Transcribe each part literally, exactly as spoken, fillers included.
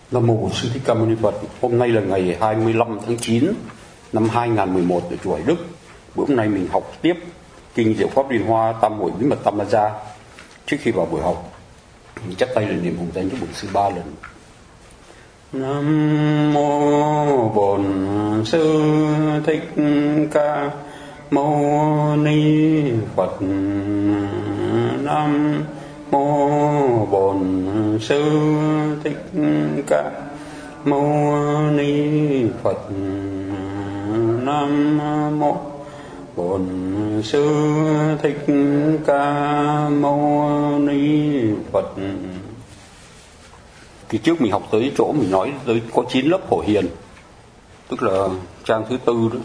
Nam mô Bổn Sư Thích Ca Mâu Ni Phật. Hôm nay là ngày hai mươi lăm tháng chín năm hai nghìn không trăm mười một ở chùa Hải Đức. Bữa hôm nay mình học tiếp kinh Diệu Pháp Liên Hoa Tam Hội Bí Mật Tam Ma Gia. Trước khi vào buổi học, mình chắp tay lên niệm hồng danh cho Bổn Sư ba lần. Nam mô Bổn Sư Thích Ca Mâu Ni Phật. Nam mô Bổn Sư Thích Ca Mâu Ni Phật. Nam mô Bổn Sư Thích Ca Mâu Ni Phật. Kỳ trước mình học tới chỗ mình nói tới có chín lớp Phổ Hiền, tức là trang thứ tư đó.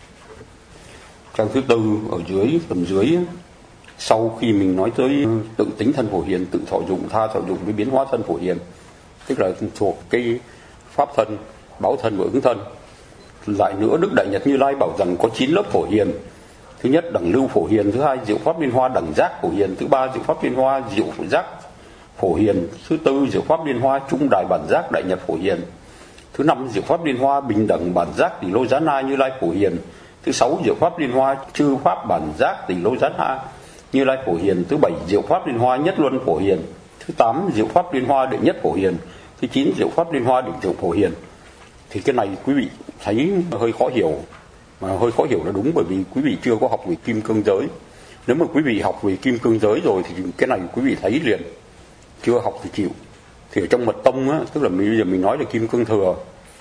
Trang thứ tư ở dưới, phần dưới, sau khi mình nói tới tự tính thân Phổ Hiền, tự thọ dụng, tha thọ dụng với biến hóa thân Phổ Hiền, tức là thuộc cái pháp thân, báo thân và ứng thân. Lại nữa, Đức Đại Nhật Như Lai bảo rằng có chín lớp Phổ Hiền. Thứ nhất, đẳng lưu Phổ Hiền. Thứ hai, diệu pháp liên hoa đẳng giác Phổ Hiền. Thứ ba, diệu pháp liên hoa diệu giác Phổ Hiền. Thứ tư, diệu pháp liên hoa trung đại bản giác Đại Nhật Phổ Hiền. Thứ năm, diệu pháp liên hoa bình đẳng bản giác Tỷ Lô Giá Na Như Lai Phổ Hiền. Thứ sáu, diệu pháp liên hoa chư pháp bản giác Tỷ Lô Giá Na Như Lai Phổ Hiền. Thứ bảy, diệu pháp liên hoa nhất luân Phổ Hiền. Thứ tám, diệu pháp liên hoa đệ nhất Phổ Hiền. Thứ chín, diệu pháp liên hoa đỉnh diệu Phổ Hiền. Thì cái này quý vị thấy hơi khó hiểu, mà hơi khó hiểu là đúng, bởi vì quý vị chưa có học về kim cương giới. Nếu mà quý vị học về kim cương giới rồi thì cái này quý vị thấy liền, chưa học thì chịu. Thì ở trong mật tông á, tức là bây giờ mình nói là kim cương thừa,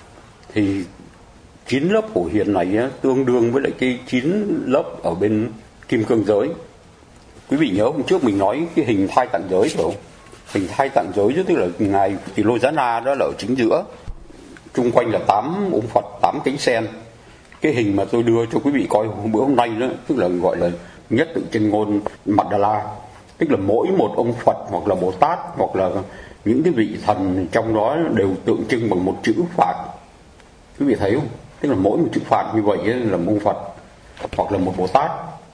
thì chín lớp Phổ Hiền này á, tương đương với lại cái chín lớp ở bên kim cương giới. Quý vị nhớ hôm trước mình nói cái hình thai tạng giới phải không? Hình thai tạng giới tức là ngài Tỷ Lô Giá Na đó là ở chính giữa, chung quanh là tám ông Phật, tám cánh sen. Cái hình mà tôi đưa cho quý vị coi bữa hôm nay đó, tức là gọi là nhất tự chân ngôn Mandala, tức là mỗi một ông Phật hoặc là Bồ Tát hoặc là những cái vị thần trong đó đều tượng trưng bằng một chữ Phạn. Quý vị thấy không? Tức là mỗi một chữ Phạn như vậy là một ông Phật hoặc là một Bồ Tát.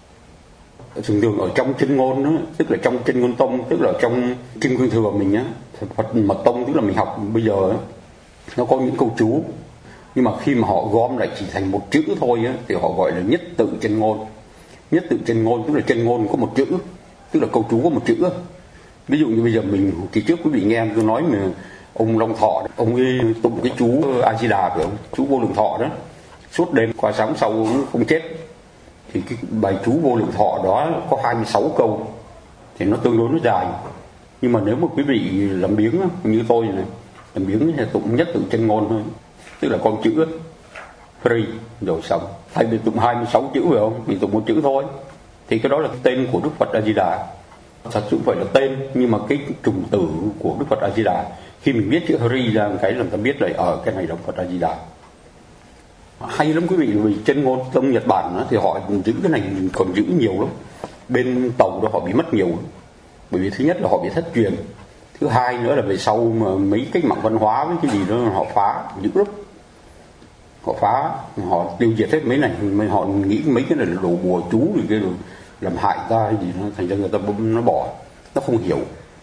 Thường thường ở trong chân ngôn đó, tức là trong chân ngôn tông, tức là trong kim cương thừa mình á, Phật mật tông, tức là mình học bây giờ á, nó có những câu chú, nhưng mà khi mà họ gom lại chỉ thành một chữ thôi á, thì họ gọi là nhất tự chân ngôn. Nhất tự chân ngôn tức là chân ngôn có một chữ, tức là câu chú có một chữ. Ví dụ như bây giờ mình kỳ trước quý vị nghe tôi nói mà ông Long Thọ, ông ấy tụng cái chú A Di Đà phải không? Chú Vô Lượng Thọ đó, suốt đêm qua sáng sau không chết. Thì cái bài chú Vô Lượng Thọ đó có hai mươi sáu câu, thì nó tương đối nó dài. Nhưng mà nếu mà quý vị làm biếng như tôi này, làm biếng thì tụng nhất tự chân ngôn thôi, tức là con chữ free rồi xong. Thay vì tụng hai mươi sáu chữ phải không, thì tụng một chữ thôi. Thì cái đó là cái tên của Đức Phật A Di Đà. Thật sự phải là tên, nhưng mà cái trùng tử của Đức Phật A Di Đà, khi mình viết chữ Hari ra cái làm ta biết là ở cái này là Phật A Di Đà. Hay lắm quý vị, vì chân ngôn tông Nhật Bản đó, thì họ giữ cái này còn giữ nhiều lắm. Bên Tàu đó họ bị mất nhiều lắm. Bởi vì thứ nhất là họ bị thất truyền, thứ hai nữa là về sau mà mấy cách mạng văn hóa với cái gì đó họ phá dữ lắm. Họ phá, họ tiêu diệt hết mấy này, họ nghĩ mấy cái này là đồ bùa chú rồi kia rồi làm hại ta hay gì đó, thành ra người ta nó bỏ, nó không hiểu.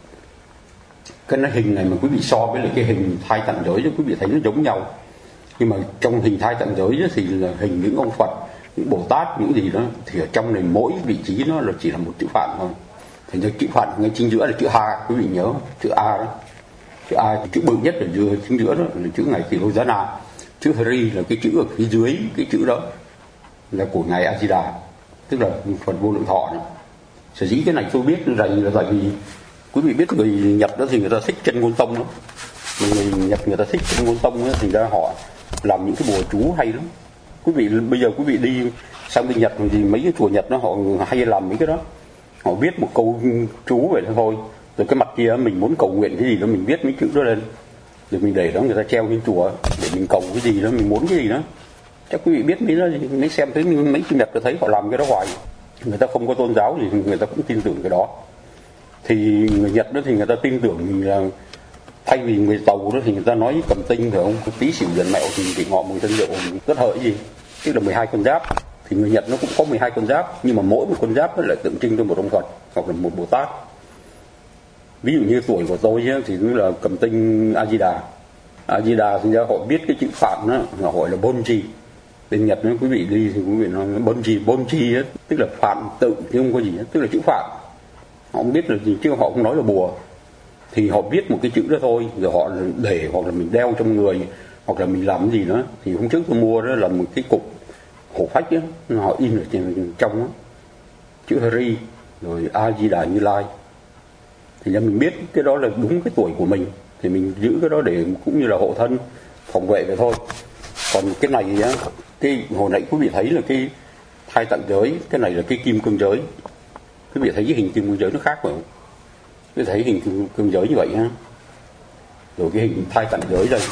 Cái này, hình này mà quý vị so với lại cái hình thai tạng giới cho quý vị thấy nó giống nhau. Nhưng mà trong hình thai tạng giới thì là hình những ông Phật, những Bồ Tát, những gì đó, thì ở trong này mỗi vị trí nó là chỉ là một chữ Phạn thôi. Thành ra chữ Phạn ngay chính giữa là chữ A, quý vị nhớ chữ A đó. Chữ A, chữ bự nhất là giữa chính giữa đó là chữ ngài Tỷ Lô Giá Na. Chữ Hari là cái chữ ở phía dưới cái chữ đó là của ngài A Di Đà, tức là Phật Vô Lượng Thọ đó. Sở dĩ cái này tôi biết là, là tại vì quý vị biết người Nhật đó thì người ta thích chân ngôn tông lắm. Người Nhật người ta thích chân ngôn tông đó, thì ra họ làm những cái bùa chú hay lắm. Quý vị bây giờ quý vị đi sang bên Nhật thì mấy cái chùa Nhật đó họ hay làm mấy cái đó. Họ viết một câu chú vậy thôi, rồi cái mặt kia mình muốn cầu nguyện cái gì đó mình viết mấy chữ đó lên, rồi mình để đó người ta treo trên chùa để mình cầu cái gì đó, mình muốn cái gì đó. Chắc quý vị biết mấy đó, mấy xem thấy mấy chữ Nhật tôi thấy họ làm cái đó hoài. Người ta không có tôn giáo thì người ta cũng tin tưởng cái đó. Thì người Nhật đó thì người ta tin tưởng mình là thay vì người Tàu đó thì người ta nói cầm tinh phải không, tí xỉu dần mẹo thì chỉ ngọ mùi thân rượu rất hợi gì, tức là mười hai con giáp. Thì người Nhật nó cũng có mười hai con giáp, nhưng mà mỗi một con giáp nó lại tượng trưng cho một ông Phật hoặc là một Bồ Tát. Ví dụ như tuổi của tôi ấy, thì nó là cầm tinh A Di Đà, A Di Đà thì ra họ viết cái chữ Phạn đó, họ gọi là Bonji. Bên Nhật nếu quý vị đi thì quý vị nói Bonji, Bonji ấy, tức là Phạn tự chứ không có gì hết, tức là chữ Phạn. Họ không biết là gì chứ họ không nói là bùa. Thì họ viết một cái chữ đó thôi, rồi họ để hoặc là mình đeo trong người, hoặc là mình làm cái gì đó. Thì hôm trước tôi mua đó là một cái cục hổ phách đó, họ in ở trên trong đó, chữ Hari rồi A Di Đà Như Lai. Thì ra mình biết cái đó là đúng cái tuổi của mình, thì mình giữ cái đó để cũng như là hộ thân, phòng vệ vậy thôi. Còn cái này á, cái hồi nãy quý vị thấy là cái thai tạng giới, cái này là cái kim cương giới. Quý vị thấy cái hình kim cương giới nó khác phải không? Quý vị thấy hình kim cương giới như vậy ha. Rồi cái hình thai tạng giới đây,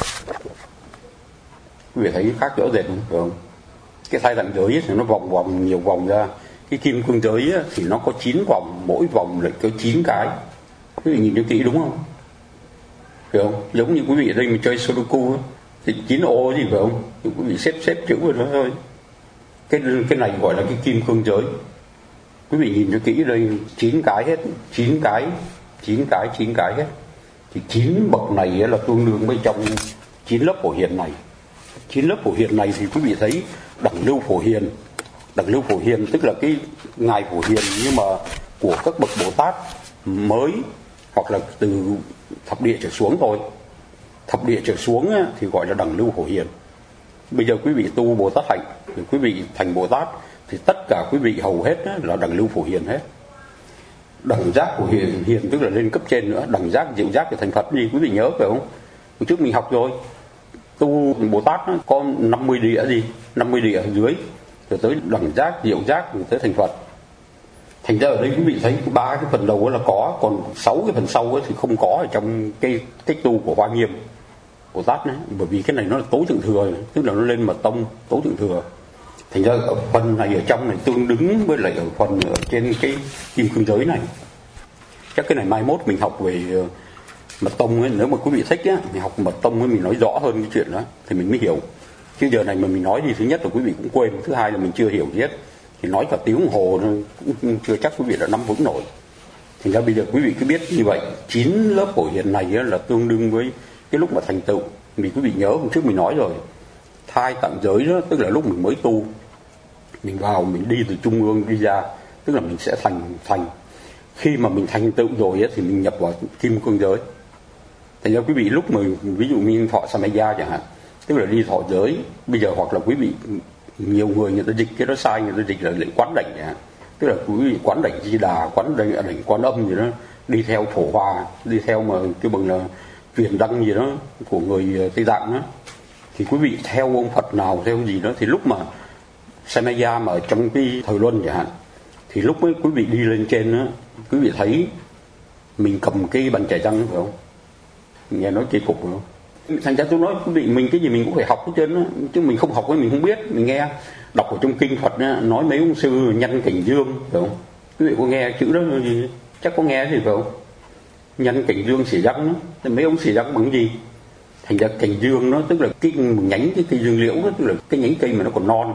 quý vị thấy khác rõ rệt không? Phải không? Cái thai tạng giới thì nó vòng vòng nhiều vòng ra. Cái kim cương giới thì nó có chín vòng, mỗi vòng lại có chín cái. Quý vị nhìn cho kỹ đúng không? Phải không? Giống như quý vị ở đây mình chơi Sudoku thì chín ô gì phải không? Thì quý vị xếp xếp chữ vào đó thôi. Cái cái này gọi là cái kim cương giới. Quý vị nhìn cho kỹ đây, chín cái hết, chín cái, chín cái, chín cái hết. Thì chín bậc này là tương đương với trong chín lớp phổ hiền này. chín lớp phổ hiền này thì quý vị thấy đẳng lưu phổ hiền. Đẳng lưu phổ hiền tức là cái ngài phổ hiền nhưng mà của các bậc Bồ Tát mới, hoặc là từ thập địa trở xuống thôi. Thập địa trở xuống thì gọi là đẳng lưu phổ hiền. Bây giờ quý vị tu Bồ Tát hạnh thì quý vị thành Bồ Tát thì tất cả quý vị hầu hết là đẳng lưu phổ hiền hết. Đẳng giác phổ hiền, hiền tức là lên cấp trên nữa. Đẳng giác, diệu giác thì thành Phật gì quý vị nhớ phải không? Hồi trước mình học rồi, tu Bồ Tát có năm mươi địa gì, năm mươi địa ở dưới, rồi tới đẳng giác, diệu giác, rồi tới thành Phật. Thành ra ở đây quý vị thấy ba cái phần đầu là có, còn sáu cái phần sau thì không có ở trong cái cách tu của Hoa Nghiêm Bồ Tát đấy. Bởi vì cái này nó là tối thượng thừa, tức là nó lên mật tông tối thượng thừa. Thành ra ở phần này ở trong này tương đứng với lại ở phần ở trên cái kim cương giới này. Chắc cái này mai mốt mình học về mật tông ấy, nếu mà quý vị thích á, mình học mật tông ấy mình nói rõ hơn cái chuyện đó thì mình mới hiểu. Chứ giờ này mà mình nói thì thứ nhất là quý vị cũng quên, thứ hai là mình chưa hiểu gì hết. Thì nói cả tiếng đồng hồ cũng chưa chắc quý vị đã nắm vững nổi. Thành ra bây giờ quý vị cứ biết như vậy, chín lớp phổ hiền này là tương đương với cái lúc mà thành tựu. Vì quý vị nhớ hôm trước mình nói rồi, thai tạng giới đó tức là lúc mình mới tu, mình vào mình đi từ trung ương đi ra, tức là mình sẽ thành thành khi mà mình thành tựu rồi thì mình nhập vào kim cương giới. Thành ra quý vị lúc mà ví dụ như thọ Samaya chẳng hạn, tức là đi thọ giới, bây giờ hoặc là quý vị nhiều người người ta dịch cái đó sai, người ta dịch là lệnh quán đảnh chẳng hạn, tức là quý vị quán đảnh Di Đà, quán đảnh, đảnh Quan Âm gì đó, đi theo Phổ Hòa, đi theo mà cái bằng là truyền đăng gì đó của người Tây Tạng đó, thì quý vị theo ông Phật nào theo gì đó, thì lúc mà Samaya mà ở trong cái thời luân chẳng hạn, thì lúc ấy quý vị đi lên trên đó, quý vị thấy mình cầm cái bàn chải răng phải không? Nghe nói kỳ cục phải không? Thành ra tôi nói quý vị mình cái gì mình cũng phải học hết trơn á, chứ mình không học ấy mình không biết. Mình nghe đọc ở trong kinh Phật á, nói mấy ông sư nhân cảnh dương phải không? Quý vị có nghe chữ đó gì? Chắc có nghe gì phải không? Nhân cảnh dương xỉ răng đó, mấy ông xỉ răng bằng gì? Thành ra cảnh dương nó tức là cái nhánh cái cây dương liễu đó, tức là cái nhánh cây mà nó còn non.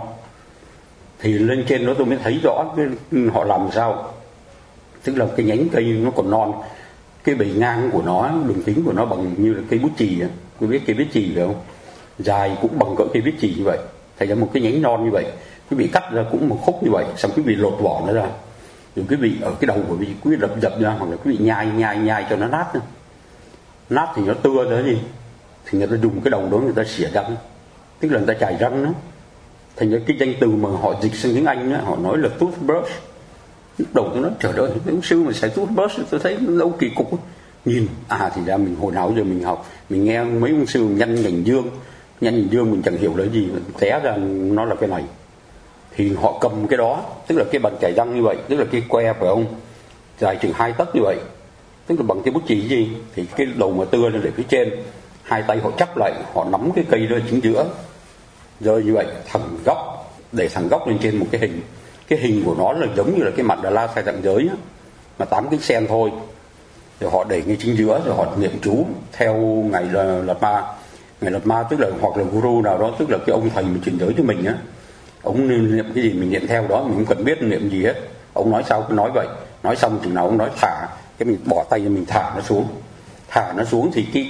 Thì lên trên đó tôi mới thấy rõ cái, họ làm sao. Tức là cái nhánh cây nó còn non, cái bề ngang của nó, đường kính của nó bằng như là cây bút chì á. Quý biết cây bút chì phải không? Dài cũng bằng cỡ cây bút chì như vậy. Thành ra một cái nhánh non như vậy, quý vị cắt ra cũng một khúc như vậy, xong quý vị lột vỏ nó ra, rồi quý vị ở cái đầu của quý vị quý vị đập dập ra, hoặc là quý vị nhai nhai nhai cho nó nát nữa. Nát thì nó tưa ra gì, thì người ta dùng cái đầu đó người ta xỉa răng, tức là người ta chải răng đó. Thành ra cái danh từ mà họ dịch sang tiếng Anh đó, họ nói là toothbrush. Lúc đầu tôi nói trời ơi, mấy ông sư mà xài toothbrush tôi thấy nó đâu kỳ cục. Nhìn à thì ra mình hồi nào giờ mình học, mình nghe mấy ông sư nhân nhành dương, nhân nhành dương mình chẳng hiểu là gì, té ra nó là cái này. Thì họ cầm cái đó, tức là cái bàn chải răng như vậy, tức là cái que phải không, dài chừng hai tấc như vậy, tức là bằng cái bút chì gì, thì cái đầu mà tưa lên để phía trên, hai tay họ chắp lại, họ nắm cái cây đó chính giữa, rơi như vậy thẳng góc, để thẳng góc lên trên một cái hình. Cái hình của nó là giống như là cái mặt Đà La Sai Tạng Giới á, mà tám cái sen thôi. Rồi họ để ngay chính giữa, rồi họ niệm chú theo ngày là Lạt Ma. Ngày Lạt Ma tức là hoặc là guru nào đó, tức là cái ông thầy mà truyền giới cho mình á, ông niệm cái gì mình niệm theo đó, mình không cần biết niệm gì hết. Ông nói sao cứ nói vậy, nói xong chừng nào ông nói thả, cái mình bỏ tay mình thả nó xuống, thả nó xuống thì cái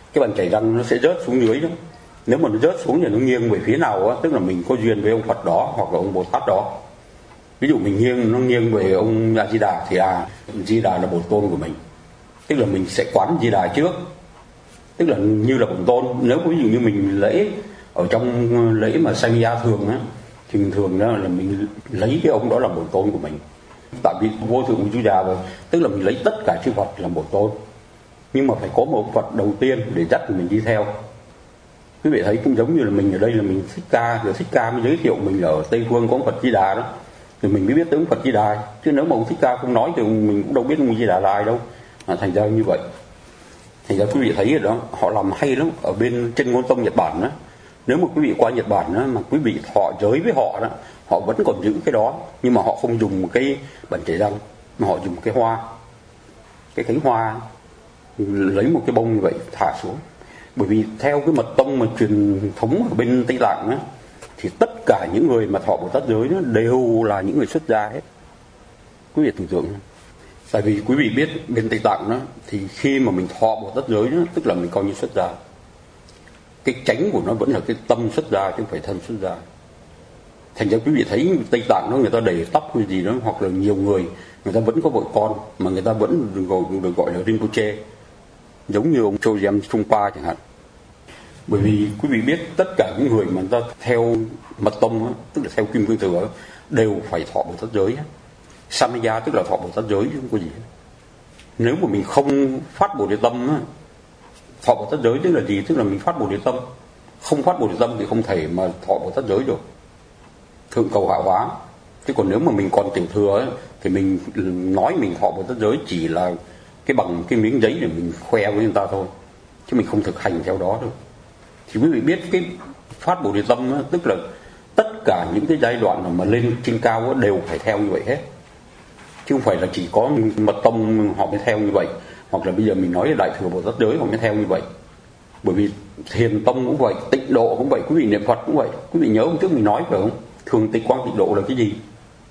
cái bàn chải răng nó sẽ rớt xuống dưới đó. Nếu mà nó rớt xuống thì nó nghiêng về phía nào á, tức là mình có duyên với ông Phật đó hoặc là ông Bồ Tát đó. Ví dụ mình nghiêng, nó nghiêng về ông A Di Đà thì à, Di Đà là bổn tôn của mình, tức là mình sẽ quán Di Đà trước, tức là như là bổn tôn. Nếu ví dụ như mình lễ ở trong lễ mà Sanya thường á, thì thường đó là mình lấy cái ông đó làm bổn tôn của mình, tại vì vô thượng của Di Đà rồi, tức là mình lấy tất cả chư Phật làm bổn tôn, nhưng mà phải có một ông Phật đầu tiên để dắt mình đi theo. Quý vị thấy cũng giống như là mình ở đây là mình Thích Ca, rồi Thích Ca mới giới thiệu mình ở Tây Phương có ông Phật Di Đà đó, thì mình mới biết tới ông Phật Di Đà, chứ nếu mà ông Thích Ca không nói thì mình cũng đâu biết ông Di Đà là ai đâu. À, thành ra như vậy. Thành ra quý vị thấy rồi đó, họ làm hay lắm ở bên Chân Ngôn Tông Nhật Bản đó. Nếu mà quý vị qua Nhật Bản đó, mà quý vị thọ giới với họ đó, họ vẫn còn giữ cái đó, nhưng mà họ không dùng cái bàn chải răng, mà họ dùng cái hoa, cái cánh hoa, lấy một cái bông như vậy thả xuống. Bởi vì theo cái mật tông mà truyền thống ở bên Tây Tạng á, thì tất cả những người mà thọ Bồ Tát giới đó đều là những người xuất gia hết. Quý vị tưởng tượng, tại vì quý vị biết bên Tây Tạng đó, thì khi mà mình thọ Bồ Tát giới đó, tức là mình coi như xuất gia. Cái chánh của nó vẫn là cái tâm xuất gia chứ không phải thân xuất gia. Thành ra quý vị thấy Tây Tạng đó, người ta để tóc hay gì đó, hoặc là nhiều người người ta vẫn có vợ con mà người ta vẫn được gọi, được gọi là Rinpoche, giống như ông Chogyam Trungpa chẳng hạn. Bởi vì quý vị biết tất cả những người mà người ta theo mật tông đó, tức là theo Kim Cương Thừa đều phải thọ Bồ Tát giới. Samaya tức là thọ Bồ Tát giới chứ không có gì. Nếu mà mình không phát Bồ Đề Tâm á, thọ Bồ Tát giới tức là gì? Tức là mình phát Bồ Đề Tâm. Không phát Bồ Đề Tâm thì không thể mà thọ Bồ Tát giới được. Thượng cầu hạ hóa. Chứ còn nếu mà mình còn tiểu thừa ấy, thì mình nói mình thọ Bồ Tát giới chỉ là cái bằng cái miếng giấy để mình khoe với người ta thôi, chứ mình không thực hành theo đó đâu. Thì quý vị biết cái phát Bồ Đề Tâm á, tức là tất cả những cái giai đoạn mà lên trên cao á, đều phải theo như vậy hết, chứ không phải là chỉ có mật tông họ mới theo như vậy, hoặc là bây giờ mình nói là Đại Thừa Bồ Tát giới họ mới theo như vậy. Bởi vì Thiền Tông cũng vậy, Tịnh Độ cũng vậy, quý vị niệm Phật cũng vậy. Quý vị nhớ hôm trước mình nói phải không? Thường tịch quang tịnh độ là cái gì?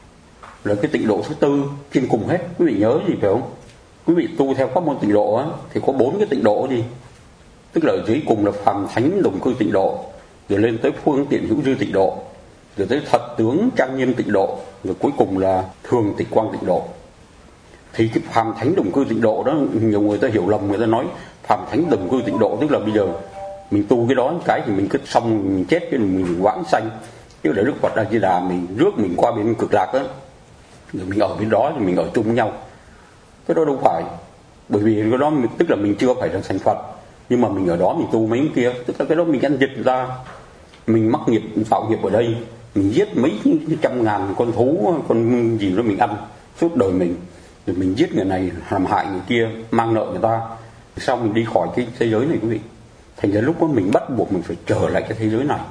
Là cái tịnh độ thứ tư trên cùng hết. Quý vị nhớ gì phải không? Quý vị tu theo pháp môn tịnh độ á, thì có bốn cái tịnh độ gì? Tức là ở dưới cùng là phàm thánh đồng cư tịnh độ, rồi lên tới phương tiện hữu dư tịnh độ, rồi tới thật tướng trang nghiêm tịnh độ, rồi cuối cùng là thường tịch quang tịnh độ. Thì cái phàm thánh đồng cư tịnh độ đó, nhiều người ta hiểu lầm, người ta nói phàm thánh đồng cư tịnh độ tức là bây giờ mình tu cái đó cái thì mình cứ xong mình chết cái mình vãng sanh, chứ để Đức Phật A Di Đà mình rước mình qua bên cực lạc đó, rồi mình ở bên đó thì mình ở chung với nhau. Cái đó đâu phải. Bởi vì cái đó tức là mình chưa phải là thành Phật, nhưng mà mình ở đó mình tu mấy cái kia, tức là cái đó mình ăn dịch ra, mình mắc nghiệp tạo nghiệp ở đây, mình giết mấy trăm ngàn con thú, con gì đó mình ăn suốt đời mình, rồi mình giết người này làm hại người kia, mang nợ người ta, sau mình đi khỏi cái thế giới này quý vị. Thành ra lúc đó mình bắt buộc mình phải trở lại cái thế giới này,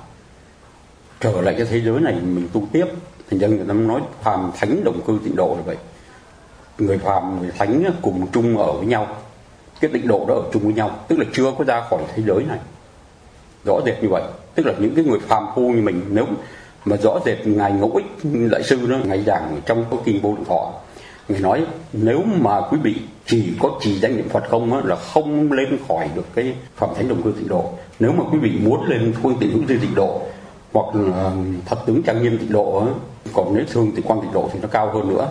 trở lại cái thế giới này mình tu tiếp. Thành ra người ta nói phàm thánh đồng cư tịnh độ là vậy. Người phàm người thánh cùng chung ở với nhau, cái tịnh độ đó ở chung với nhau, tức là chưa có ra khỏi thế giới này. Rõ rệt như vậy. Tức là những cái người phàm phu như mình, nếu mà rõ rệt ngài Ngẫu Ích đại sư đó, ngài giảng trong cái kinh Vô Lượng Thọ, ngài nói nếu mà quý vị chỉ có trì danh niệm Phật không á, là không lên khỏi được cái phàm thánh đồng cư tịnh độ. Nếu mà quý vị muốn lên phương tiện hữu dư tịnh độ hoặc là thật tướng trang nghiêm tịnh độ á, còn nếu thường tịnh quang tịnh độ thì nó cao hơn nữa.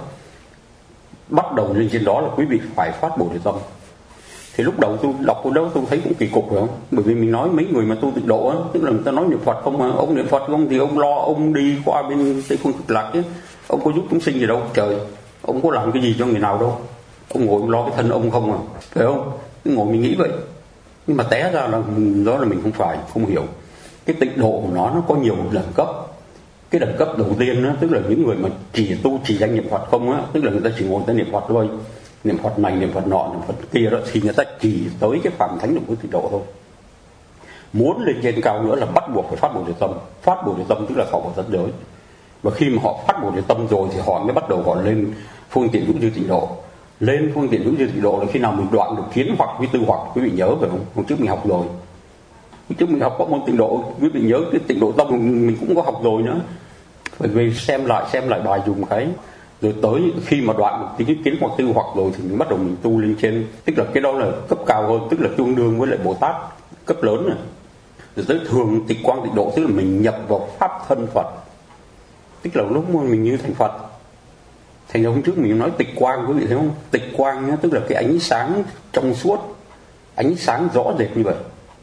Bắt đầu lên trên đó là quý vị phải phát Bồ Đề Tâm. Thì lúc đầu tôi đọc ở đâu tôi thấy cũng kỳ cục phải không? Bởi vì mình nói mấy người mà tu tịnh độ á, tức là người ta nói niệm Phật không mà ông niệm Phật không thì ông lo ông đi qua bên Tây Phương Cực Lạc chứ, ông có giúp chúng sinh gì đâu trời, ông có làm cái gì cho người nào đâu, ông ngồi ông lo cái thân ông không à, phải không? Cứ ngồi mình nghĩ vậy, nhưng mà té ra là đó là mình không phải, không hiểu cái tịnh độ của nó nó có nhiều đẳng cấp. Cái đẳng cấp đầu tiên đó, tức là những người mà chỉ tu chỉ danh niệm Phật không á, tức là người ta chỉ ngồi tới niệm Phật thôi, niệm Phật này niệm Phật nọ niệm Phật kia đó, thì người ta chỉ tới cái phàm thánh đồng cư tịnh độ thôi. Muốn lên trên cao nữa là bắt buộc phải phát Bồ Đề Tâm. Phát Bồ Đề Tâm tức là thọ Bồ Tát giới. Và khi mà họ phát Bồ Đề Tâm rồi thì họ mới bắt đầu họ lên phương tiện hữu dư tịnh độ. Lên phương tiện hữu dư tịnh độ là khi nào mình đoạn được kiến hoặc với tư hoặc, quý vị nhớ phải không? Hôm trước mình học rồi. Hôm trước mình học có môn tịnh độ, quý vị nhớ cái tịnh độ tâm mình cũng có học rồi nữa. Phải về xem lại xem lại bài dùng cái, rồi tới khi mà đoạn được cái kiến hoặc tư hoặc rồi thì mình bắt đầu mình tu lên trên, tức là cái đó là cấp cao hơn, tức là tương đương với lại Bồ Tát cấp lớn này. Rồi tới thường tịch quang tịnh độ, tức là mình nhập vào pháp thân Phật, tức là lúc mà mình như thành Phật. Thành ra hôm trước mình nói tịch quang, quý vị thấy không? Tịch quang nhá, tức là cái ánh sáng trong suốt, ánh sáng rõ rệt như vậy.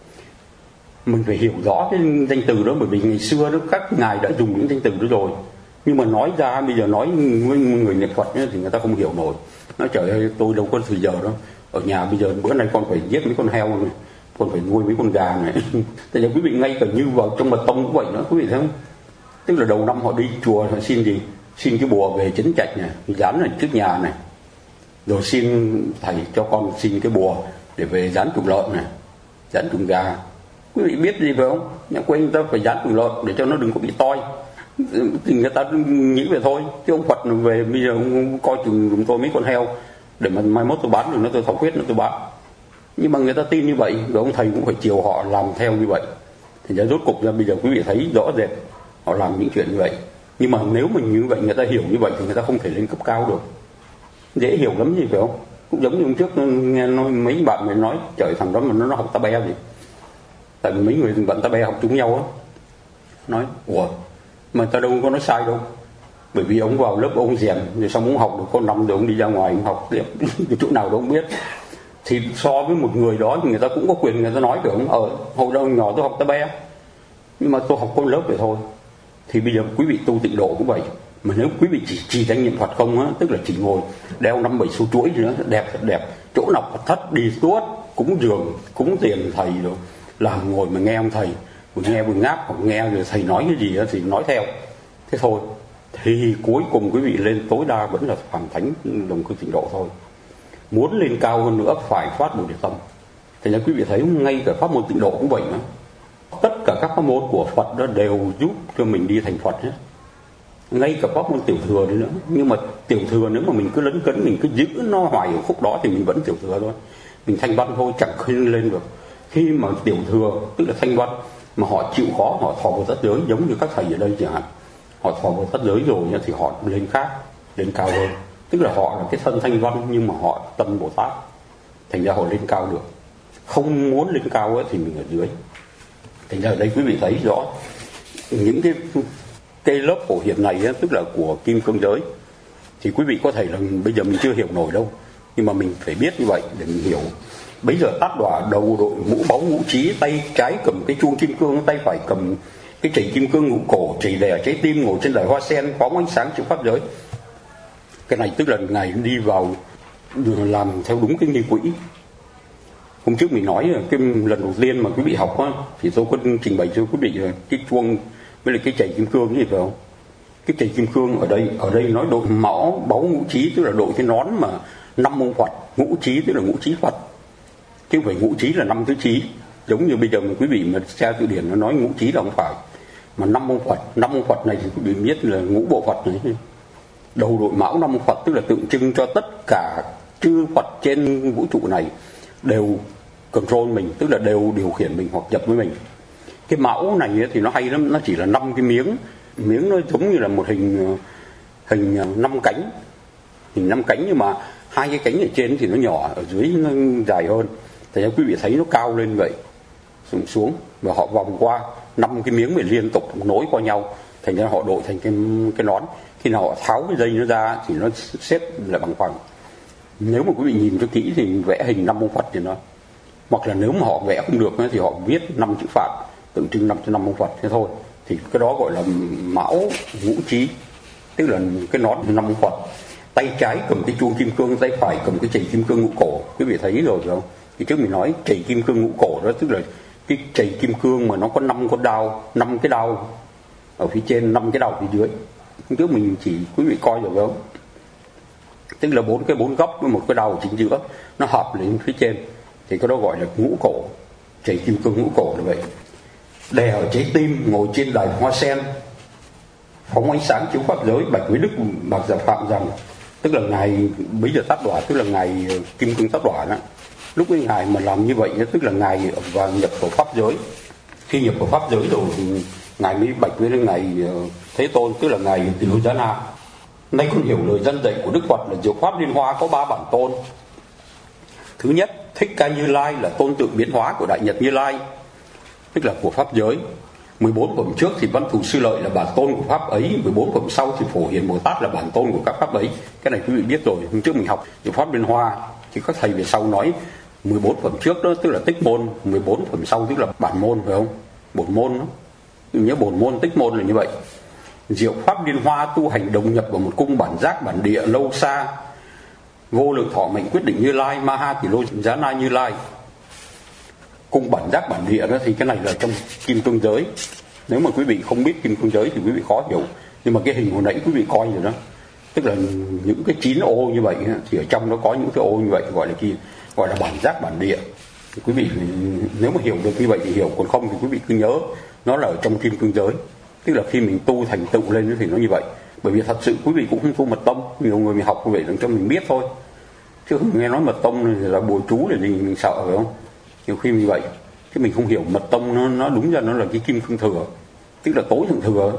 Mình phải hiểu rõ cái danh từ đó, bởi vì ngày xưa đó các ngài đã dùng những danh từ đó rồi, nhưng mà nói ra bây giờ nói với người niệm Phật ấy, thì người ta không hiểu nổi. Nói trời ơi, tôi đâu có thời giờ đó, ở nhà bây giờ bữa nay con phải giết mấy con heo này, con phải nuôi mấy con gà này. Tại vì quý vị ngay cả như vào trong mật tông cũng vậy nữa, quý vị thấy không? Tức là đầu năm họ đi chùa họ xin gì? Xin cái bùa về chấn trạch này, dán ở trước nhà này, rồi xin thầy cho con xin cái bùa để về dán chuồng lợn này, dán chuồng gà. Quý vị biết gì phải không? Nhưng quên người ta phải dán chuồng lợn để cho nó đừng có bị toi, thì người ta nghĩ về thôi. Chứ ông Phật về bây giờ ông coi chừng dùng tôi mấy con heo để mà mai mốt tôi bán được nó, tôi thọc huyết nó tôi bán. Nhưng mà người ta tin như vậy, rồi ông thầy cũng phải chiều họ làm theo như vậy. Thì ra rốt cục ra bây giờ quý vị thấy rõ rệt họ làm những chuyện như vậy. Nhưng mà nếu mình như vậy, người ta hiểu như vậy thì người ta không thể lên cấp cao được. Dễ hiểu lắm gì phải không? Cũng giống như hôm trước nghe nói, mấy bạn mình nói trời thằng đó mà nó, nó học ta be gì. Tại vì mấy người bạn ta be học chung nhau á, nói ủa mà ta đâu có nói sai đâu, bởi vì ông vào lớp ông rèn rồi xong ông học được có năm rồi ông đi ra ngoài ông học tiếp cái chỗ nào đâu không biết. Thì so với một người đó thì người ta cũng có quyền người ta nói được không? Ờ hồi đó nhỏ tôi học ta be, nhưng mà tôi học có lớp vậy thôi. Thì bây giờ quý vị tu tịnh độ cũng vậy, mà nếu quý vị chỉ trì danh niệm Phật không á, tức là chỉ ngồi đeo năm bảy số chuỗi gì nữa đẹp thật đẹp, chỗ nào Phật thất đi tuốt, cúng dường cúng tiền thầy rồi là ngồi mà nghe ông thầy, vừa nghe vừa ngáp, hoặc nghe rồi thầy nói cái gì đó thì nói theo thế thôi. Thì cuối cùng quý vị lên tối đa vẫn là phàm thánh đồng cư tịnh độ thôi. Muốn lên cao hơn nữa phải phát Bồ Đề tâm. Thì là quý vị thấy ngay cả pháp môn tịnh độ cũng vậy nữa. Tất cả các pháp môn của Phật đó đều giúp cho mình đi thành Phật hết. Ngay cả pháp môn tiểu thừa đấy nữa. Nhưng mà tiểu thừa nếu mà mình cứ lấn cấn, mình cứ giữ nó hoài ở khúc đó thì mình vẫn tiểu thừa thôi. Mình thanh văn thôi, chẳng khi lên được. Khi mà tiểu thừa tức là thanh văn mà họ chịu khó, họ thọ Bồ Tát giới, giống như các thầy ở đây chẳng hạn, họ thọ Bồ Tát giới rồi thì họ lên khác, lên cao hơn. Tức là họ là cái thân thanh văn nhưng mà họ tâm Bồ Tát, thành ra họ lên cao được. Không muốn lên cao ấy, thì mình ở dưới. Thành ra ở đây quý vị thấy rõ những cái cái lớp phổ hiền này ấy, tức là của kim cương giới, thì quý vị có thể là bây giờ mình chưa hiểu nổi đâu, nhưng mà mình phải biết như vậy để mình hiểu. Bây giờ tát đọa đầu đội mũ báu ngũ trí, tay trái cầm cái chuông kim cương, tay phải cầm cái chảy kim cương ngũ cổ, chảy đè trái tim, ngồi trên đài hoa sen, phóng ánh sáng chịu pháp giới. Cái này tức là ngài đi vào làm theo đúng cái nghi quỹ. Hôm trước mình nói cái lần đầu tiên mà quý vị học á, thì tôi có trình bày cho quý vị cái chuông với lại cái chảy kim cương gì phải không? Cái chảy kim cương ở đây ở đây nói đội mão báu ngũ trí, tức là đội cái nón mà năm ông Phật, ngũ trí tức là ngũ trí Phật, chứ không phải ngũ trí là năm thứ trí. Giống như bây giờ mà quý vị mà tra từ điển nó nói ngũ trí là không phải, mà năm ông Phật, năm ông Phật này thì quý vị biết là ngũ bộ Phật này. Đầu đội mão năm ông Phật tức là tượng trưng cho tất cả chư Phật trên vũ trụ này đều control mình, tức là đều điều khiển mình hoặc nhập với mình. Cái mão này thì nó hay lắm, nó chỉ là năm cái miếng, miếng nó giống như là một hình hình năm cánh, hình năm cánh, nhưng mà hai cái cánh ở trên thì nó nhỏ, ở dưới nó dài hơn. Thì quý vị thấy nó cao lên vậy, xuống xuống và họ vòng qua năm cái miếng này liên tục nối qua nhau, thành ra họ đội thành cái cái nón. Khi nào họ tháo cái dây nó ra thì nó xếp lại bằng phẳng. Nếu mà quý vị nhìn cho kỹ thì vẽ hình năm ông Phật thì nó, hoặc là nếu mà họ vẽ không được thì họ viết năm chữ Phạn tượng trưng năm cho năm ông Phật thế thôi. Thì cái đó gọi là mão ngũ trí, tức là cái nón năm ông Phật. Tay trái cầm cái chuông kim cương, tay phải cầm cái chày kim cương ngũ cổ. Quý vị thấy rồi phải không? Thì trước mình nói chày kim cương ngũ cổ đó, tức là cái chày kim cương mà nó có năm con đao, năm cái đao ở phía trên, năm cái đao phía dưới. Trước mình chỉ quý vị coi rồi phải không? Tức là bốn cái bốn góc với một cái đao ở chính giữa, nó hợp lên phía trên, thì cái đó gọi là ngũ cổ, chày kim cương ngũ cổ là vậy. Đè ở trái tim, ngồi trên đài hoa sen, phóng ánh sáng chiếu pháp giới, bạch với Đức Bạc Giả Phạm rằng, tức là ngài bây giờ tát đọa, tức là ngài kim cương tát đọa đó. Lúc ấy ngài mà làm như vậy, tức là ngài và nhập vào pháp giới. Khi nhập vào pháp giới rồi thì ngài mới bạch với ngài Thế Tôn, tức là ngài Tỳ Lô Giá Na. Nay con hiểu lời dân dạy của Đức Phật là diệu pháp liên hoa có ba bản tôn. Thứ nhất, Thích Ca Như Lai là tôn tượng biến hóa của Đại Nhật Như Lai. tức là của pháp giới. mười bốn phẩm trước thì Văn Thù Sư Lợi là bản tôn của pháp ấy, mười bốn phẩm sau thì Phổ Hiền Bồ Tát là bản tôn của các pháp ấy. Cái này quý vị biết rồi, hôm trước mình học Diệu Pháp Liên Hoa thì các thầy về sau nói mười bốn phẩm trước đó tức là tích môn, mười bốn phẩm sau tức là bản môn, phải không? Bổn môn đó. Nhớ bổn môn tích môn là như vậy. Diệu Pháp Liên Hoa tu hành đồng nhập vào một cung bản giác bản địa lâu xa, vô lượng thọ mệnh quyết định Như Lai, Ma Ha Tỷ Lô Giá Na Như Lai. Cung bản giác bản địa đó thì cái này là trong kim cương giới. Nếu mà quý vị không biết kim cương giới thì quý vị khó hiểu. Nhưng mà cái hình hồi nãy quý vị coi rồi đó, tức là những cái chín ô như vậy thì ở trong nó có những cái ô như vậy gọi là kia, gọi là bản giác bản địa. Thì quý vị nếu mà hiểu được như vậy thì hiểu, còn không thì quý vị cứ nhớ nó là ở trong kim cương giới. Tức là khi mình tu thành tựu lên thì nó như vậy. Bởi vì thật sự quý vị cũng không tu mật tông, nhiều người mình học như vậy để cho mình biết thôi, chứ không nghe nói mật tông là bùa chú là gì mình sợ, phải không? Nhiều khi như vậy chứ mình không hiểu mật tông nó, nó đúng ra nó là cái kim cương thừa, tức là tối thượng thừa.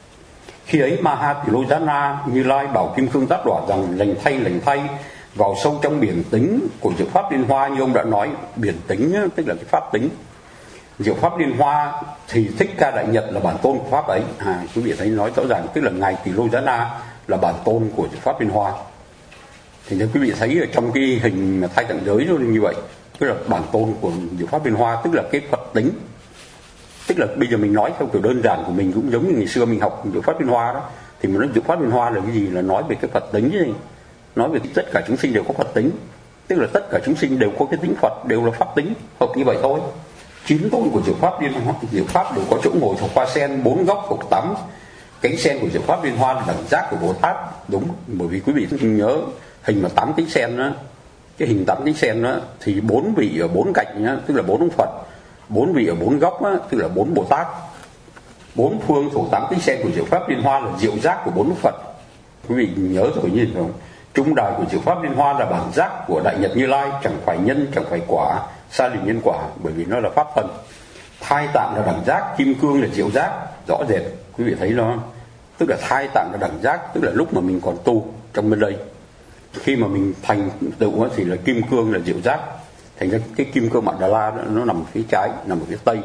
Khi ấy Ma Ha Tỷ Lô Giá Na Như Lai bảo kim cương Tát Đọa rằng lành thay lành thay, vào sâu trong biển tính của Diệu Pháp Liên Hoa. Như ông đã nói, biển tính tức là cái pháp tính. Diệu Pháp Liên Hoa thì Thích Ca Đại Nhật là bản tôn của pháp ấy. À, quý vị thấy nói rõ ràng, tức là ngài Tỷ Lô Giá Na là bản tôn của Diệu Pháp Liên Hoa. Thì nếu quý vị thấy ở trong cái hình thai tạng giới nó như vậy, tức là bản tôn của Diệu Pháp Liên Hoa, tức là cái Phật tính. Tức là bây giờ mình nói theo kiểu đơn giản của mình, cũng giống như ngày xưa mình học Diệu Pháp Liên Hoa đó, thì mình nói Diệu Pháp Liên Hoa là cái gì? Là nói về cái Phật tính chứ, nói về tất cả chúng sinh đều có Phật tính, tức là tất cả chúng sinh đều có cái tính Phật, đều là pháp tính, hợp như vậy thôi. Chín tôn của Diệu Pháp Liên Hoa, Diệu Pháp đều có chỗ ngồi thuộc hoa sen, bốn góc thuộc tám cánh sen của Diệu Pháp Liên Hoa là đẳng giác của Bồ Tát. Đúng, bởi vì quý vị nhớ hình mà tám cánh sen đó, cái hình tám cánh sen đó thì bốn vị ở bốn cạnh đó, tức là bốn ông Phật, bốn vị ở bốn góc đó, tức là bốn Bồ Tát. Bốn phương thuộc tám cánh sen của Diệu Pháp Liên Hoa là diệu giác của bốn Phật. Quý vị nhớ rồi nhìn không? Trung đài của Diệu Pháp Liên Hoa là bản giác của Đại Nhật Như Lai, chẳng phải nhân, chẳng phải quả, xa lìa nhân quả, bởi vì nó là pháp thân. Thai tạng là đẳng giác, kim cương là diệu giác, rõ rệt. Quý vị thấy nó, tức là thai tạng là đẳng giác, tức là lúc mà mình còn tu trong bên đây. Khi mà mình thành tựu thì là kim cương là diệu giác. Thành ra cái kim cương Mandala nó nằm ở phía trái, nằm ở phía tây.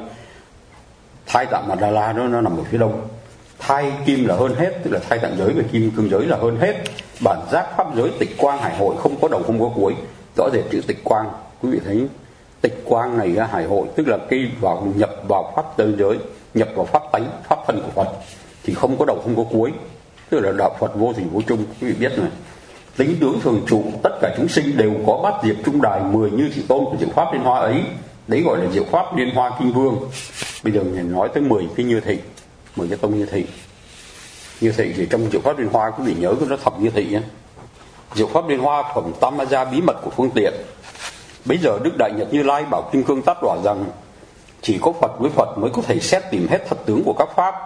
Thai tạng Mandala nó, nó nằm ở phía đông. Thai kim là hơn hết, tức là thai tạng giới và kim cương giới là hơn hết. Bản giác pháp giới tịch quang hải hội, không có đầu không có cuối, rõ rệt chữ tịch quang. Quý vị thấy tịch quang này hải hội, tức là cái vào nhập vào pháp tơ giới, nhập vào pháp tánh, pháp thân của Phật thì không có đầu không có cuối, tức là đạo Phật vô thủy vô chung. Quý vị biết này, tính tướng thường trụ, tất cả chúng sinh đều có bát diệp trung đài mười như thị tôn của Diệu Pháp Liên Hoa ấy, đấy gọi là Diệu Pháp Liên Hoa Kinh Vương. Bây giờ mình nói tới mười cái như thị, mười cái tông như thị. Như thị thì trong Diệu Pháp Liên Hoa quý vị nhớ nó thập như thị nhé. Diệu Pháp Liên Hoa phẩm Tam Ma Gia bí mật của phương tiện. Bây giờ Đức Đại Nhật Như Lai bảo Kim Cương Tát Đọa rằng chỉ có Phật với Phật mới có thể xét tìm hết thật tướng của các pháp.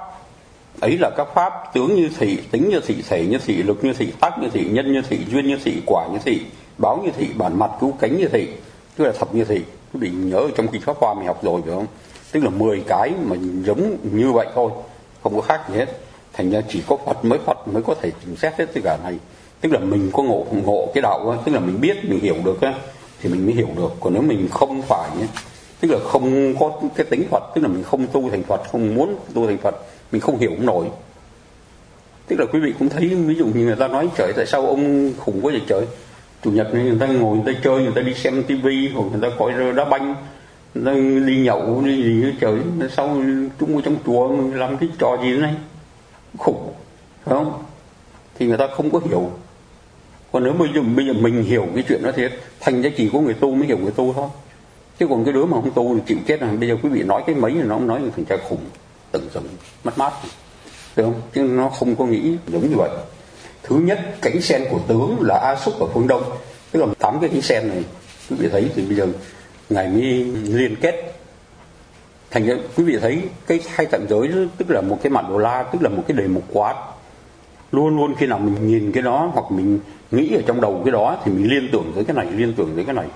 Ấy là các pháp tướng như thị, tính như thị, thể như thị, lực như thị, tác như thị, nhân như thị, duyên như thị, quả như thị, báo như thị, bản mặt, cứu cánh như thị, tức là thập như thị. Quý vị nhớ trong kinh Pháp Hoa mình học rồi phải không? Tức là mười cái mà giống như vậy thôi, không có khác gì hết. Thành ra chỉ có Phật mới Phật mới có thể xét hết tất cả này. Tức là mình có ngộ ngộ cái đạo đó, tức là mình biết, mình hiểu được đó, thì mình mới hiểu được. Còn nếu mình không phải, tức là không có cái tính Phật, tức là mình không tu thành Phật, không muốn tu thành Phật, mình không hiểu cũng nổi. Tức là quý vị cũng thấy, ví dụ như người ta nói trời tại sao ông khủng quá vậy trời, chủ nhật này người ta ngồi người ta chơi, người ta đi xem tivi, hoặc người ta coi đá banh, người ta đi nhậu đi gì nữa trời, sau chúng ở trong chùa làm cái trò gì thế này khủng, phải không? Thì người ta không có hiểu. Còn nếu bây giờ, bây giờ mình hiểu cái chuyện đó thì thành ra chỉ có người tu mới hiểu người tu thôi, chứ còn cái đứa mà không tu thì chịu chết rồi. Bây giờ quý vị nói cái mấy thì nó không nói thành ra khủng, từng dần mất mát, được không? Chứ nó không có nghĩ giống như vậy. Thứ nhất, cánh sen của tướng là A Xúc ở phương đông, tức là tám cái cánh sen này quý vị thấy thì bây giờ ngài mới liên kết. Thành ra quý vị thấy cái hai tạng giới tức là một cái mặt đồ la, tức là một cái đề mục quán. Luôn luôn khi nào mình nhìn cái đó hoặc mình nghĩ ở trong đầu cái đó thì mình liên tưởng tới cái này, liên tưởng tới cái này.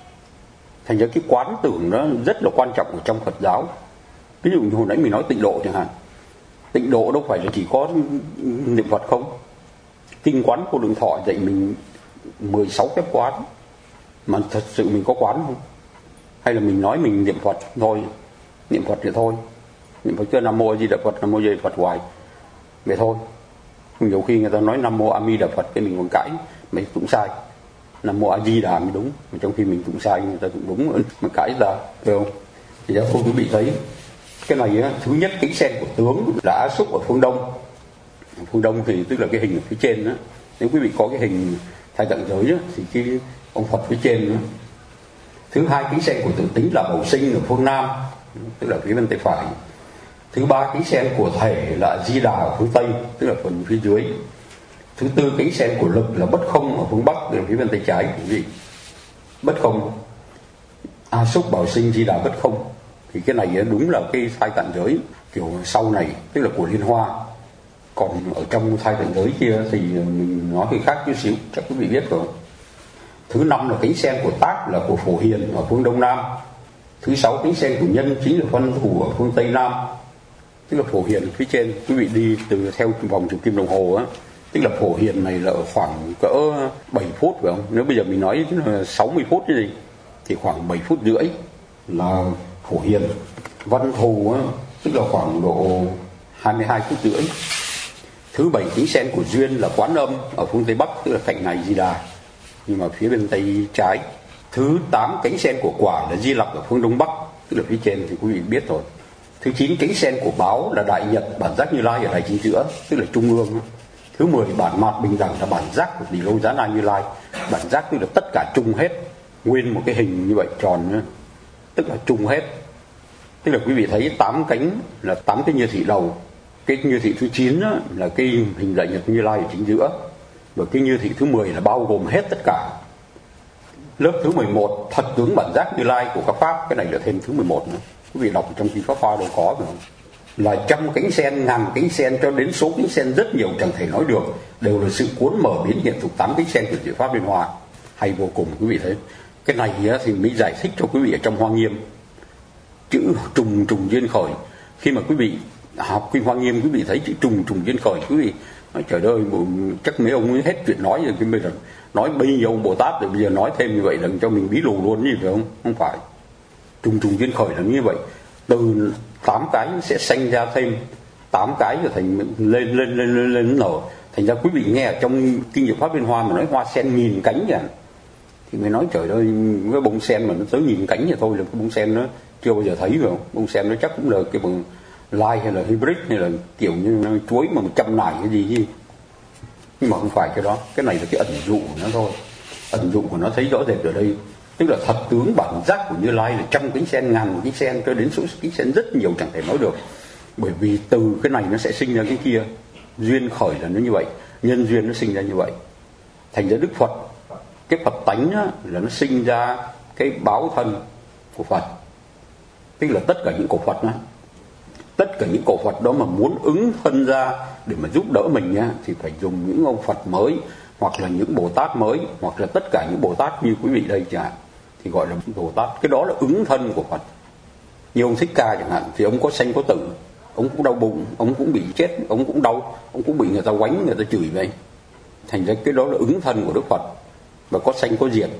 Thành ra cái quán tưởng nó rất là quan trọng ở trong Phật giáo. Ví dụ như hồi nãy mình nói tịnh độ chẳng hạn, tịnh độ đâu phải là chỉ có niệm Phật không. Kinh Quán Vô Lượng Thọ dạy mình mười sáu phép quán, mà thật sự mình có quán không? Hay là mình nói mình niệm Phật thôi, niệm Phật thì thôi, niệm Phật chưa Nam Mô A Di Đà Phật, Nam Mô A Di Đà Phật hoài vậy thôi. Nhiều khi người ta nói Nam Mô A Di Đà Phật cái mình còn cãi mấy cũng sai, Nam Mô A Di Đà mới đúng, mà trong khi mình cũng sai người ta cũng đúng, mà cãi ra được không? Thì giáo thôi quý vị thấy cái này á, thứ nhất kính sen của tướng là Á Xúc ở phương đông. Phương đông thì tức là cái hình ở phía trên đó. Nếu quý vị có cái hình Thái Tạng Giới đó, thì cái ông Phật phía trên đó. Thứ hai kính sen của Tử Tính là Bầu Sinh ở phương nam, tức là phía bên tay phải. Thứ ba kính sen của Thể là Di Đà ở phương tây, tức là phần phía dưới. Thứ tư kính sen của Lực là Bất Không ở phương bắc, tức là phía bên tay trái quý vị. Bất Không, A Xúc, Bầu Sinh, Di Đà, Bất Không. Thì cái này đúng là cái Thái Tạng Giới kiểu sau này, tức là của Liên Hoa. Còn ở trong Thái Tạng Giới kia thì mình nói hơi khác chút xíu, chắc quý vị biết rồi. Thứ năm là kính sen của Tác là của Phổ Hiền ở phương đông nam. Thứ sáu kính sen của Nhân chính là Vân Thủ ở phương tây nam, tức là Phổ Hiền phía trên. Quý vị đi từ theo vòng chụp kim đồng hồ á, tức là Phổ Hiền này là ở khoảng cỡ bảy phút phải không? Nếu bây giờ mình nói là sáu mươi phút cái gì thì khoảng bảy phút rưỡi là Phổ Hiền. Văn Thù á, tức là khoảng độ hai mươi hai phút rưỡi. Thứ bảy kính sen của Duyên là Quán Âm ở phương tây bắc, tức là cạnh này Di Đà nhưng mà phía bên tay trái. Thứ tám cánh sen của Quả là Di Lặc ở phương đông bắc, tức là phía trên thì quý vị biết rồi. Thứ chín cánh sen của Báo là Đại Nhật bản giác Như Lai ở đại chính giữa, tức là trung ương. Thứ mười bản mạt bình đẳng là bản giác của Tỳ Lô Giá Na Như Lai. Bản giác tức là tất cả chung hết, nguyên một cái hình như vậy tròn, tức là chung hết. Tức là quý vị thấy tám cánh là tám cái như thị đầu. Cái như thị thứ chín á, là cái hình Đại Nhật Như Lai ở chính giữa. Và cái như thị thứ mười là bao gồm hết tất cả. Lớp thứ mười một thật tướng bản giác Như Lai của các pháp, cái này là thêm thứ mười một nữa. Quý vị đọc trong kinh Pháp Hoa đâu có phải không? Là trăm cánh sen, ngàn cánh sen, cho đến số cánh sen rất nhiều chẳng thể nói được, đều là sự cuốn mở biến hiện thuộc tám cánh sen của diệu pháp Liên Hoa. Hay vô cùng quý vị thấy. Cái này thì mới giải thích cho quý vị ở trong Hoa Nghiêm. Chữ trùng trùng duyên khởi, khi mà quý vị học kinh Hoa Nghiêm quý vị thấy chữ trùng trùng duyên khởi, quý vị nói trời ơi, chắc mấy ông ấy hết chuyện nói rồi, bây giờ nói bây nhiêu ông Bồ Tát rồi bây giờ nói thêm như vậy là cho mình bí lù luôn gì phải không? Không phải. Trùng trùng duyên khởi là như vậy, từ tám cái sẽ sanh ra thêm tám cái rồi thành lên lên lên lên, lên nở. Thành ra quý vị nghe ở trong kinh Diệu Pháp Liên Hoa mà nói hoa sen nghìn cánh vậy thì mới nói trời ơi, cái bông sen mà nó tới nghìn cánh thì thôi, là cái bông sen nó chưa bao giờ thấy rồi. Bông sen nó chắc cũng là cái bông lai hay là hybrid hay là kiểu như chuối mà một trăm nải cái gì gì, nhưng mà không phải cái đó. Cái này là cái ẩn dụ của nó thôi. Ẩn dụ của nó thấy rõ rệt ở đây, tức là thật tướng bản giác của Như Lai là trăm cánh sen, ngàn cánh sen, cho đến số cánh sen rất nhiều chẳng thể nói được. Bởi vì từ cái này nó sẽ sinh ra cái kia, duyên khởi là nó như vậy, nhân duyên nó sinh ra như vậy. Thành ra Đức Phật, cái Phật tánh á, là nó sinh ra cái báo thân của Phật, tức là tất cả những cổ Phật á, tất cả những cổ Phật đó mà muốn ứng thân ra để mà giúp đỡ mình nha, thì phải dùng những ông Phật mới, hoặc là những Bồ Tát mới, hoặc là tất cả những Bồ Tát như quý vị đây chẳng hạn, thì gọi là Bồ Tát. Cái đó là ứng thân của Phật. Như ông Thích Ca chẳng hạn, thì ông có sanh có tử, ông cũng đau bụng, ông cũng bị chết, ông cũng đau, ông cũng bị người ta quánh, người ta chửi vậy. Thành ra cái đó là ứng thân của Đức Phật. Và có sanh có diệt.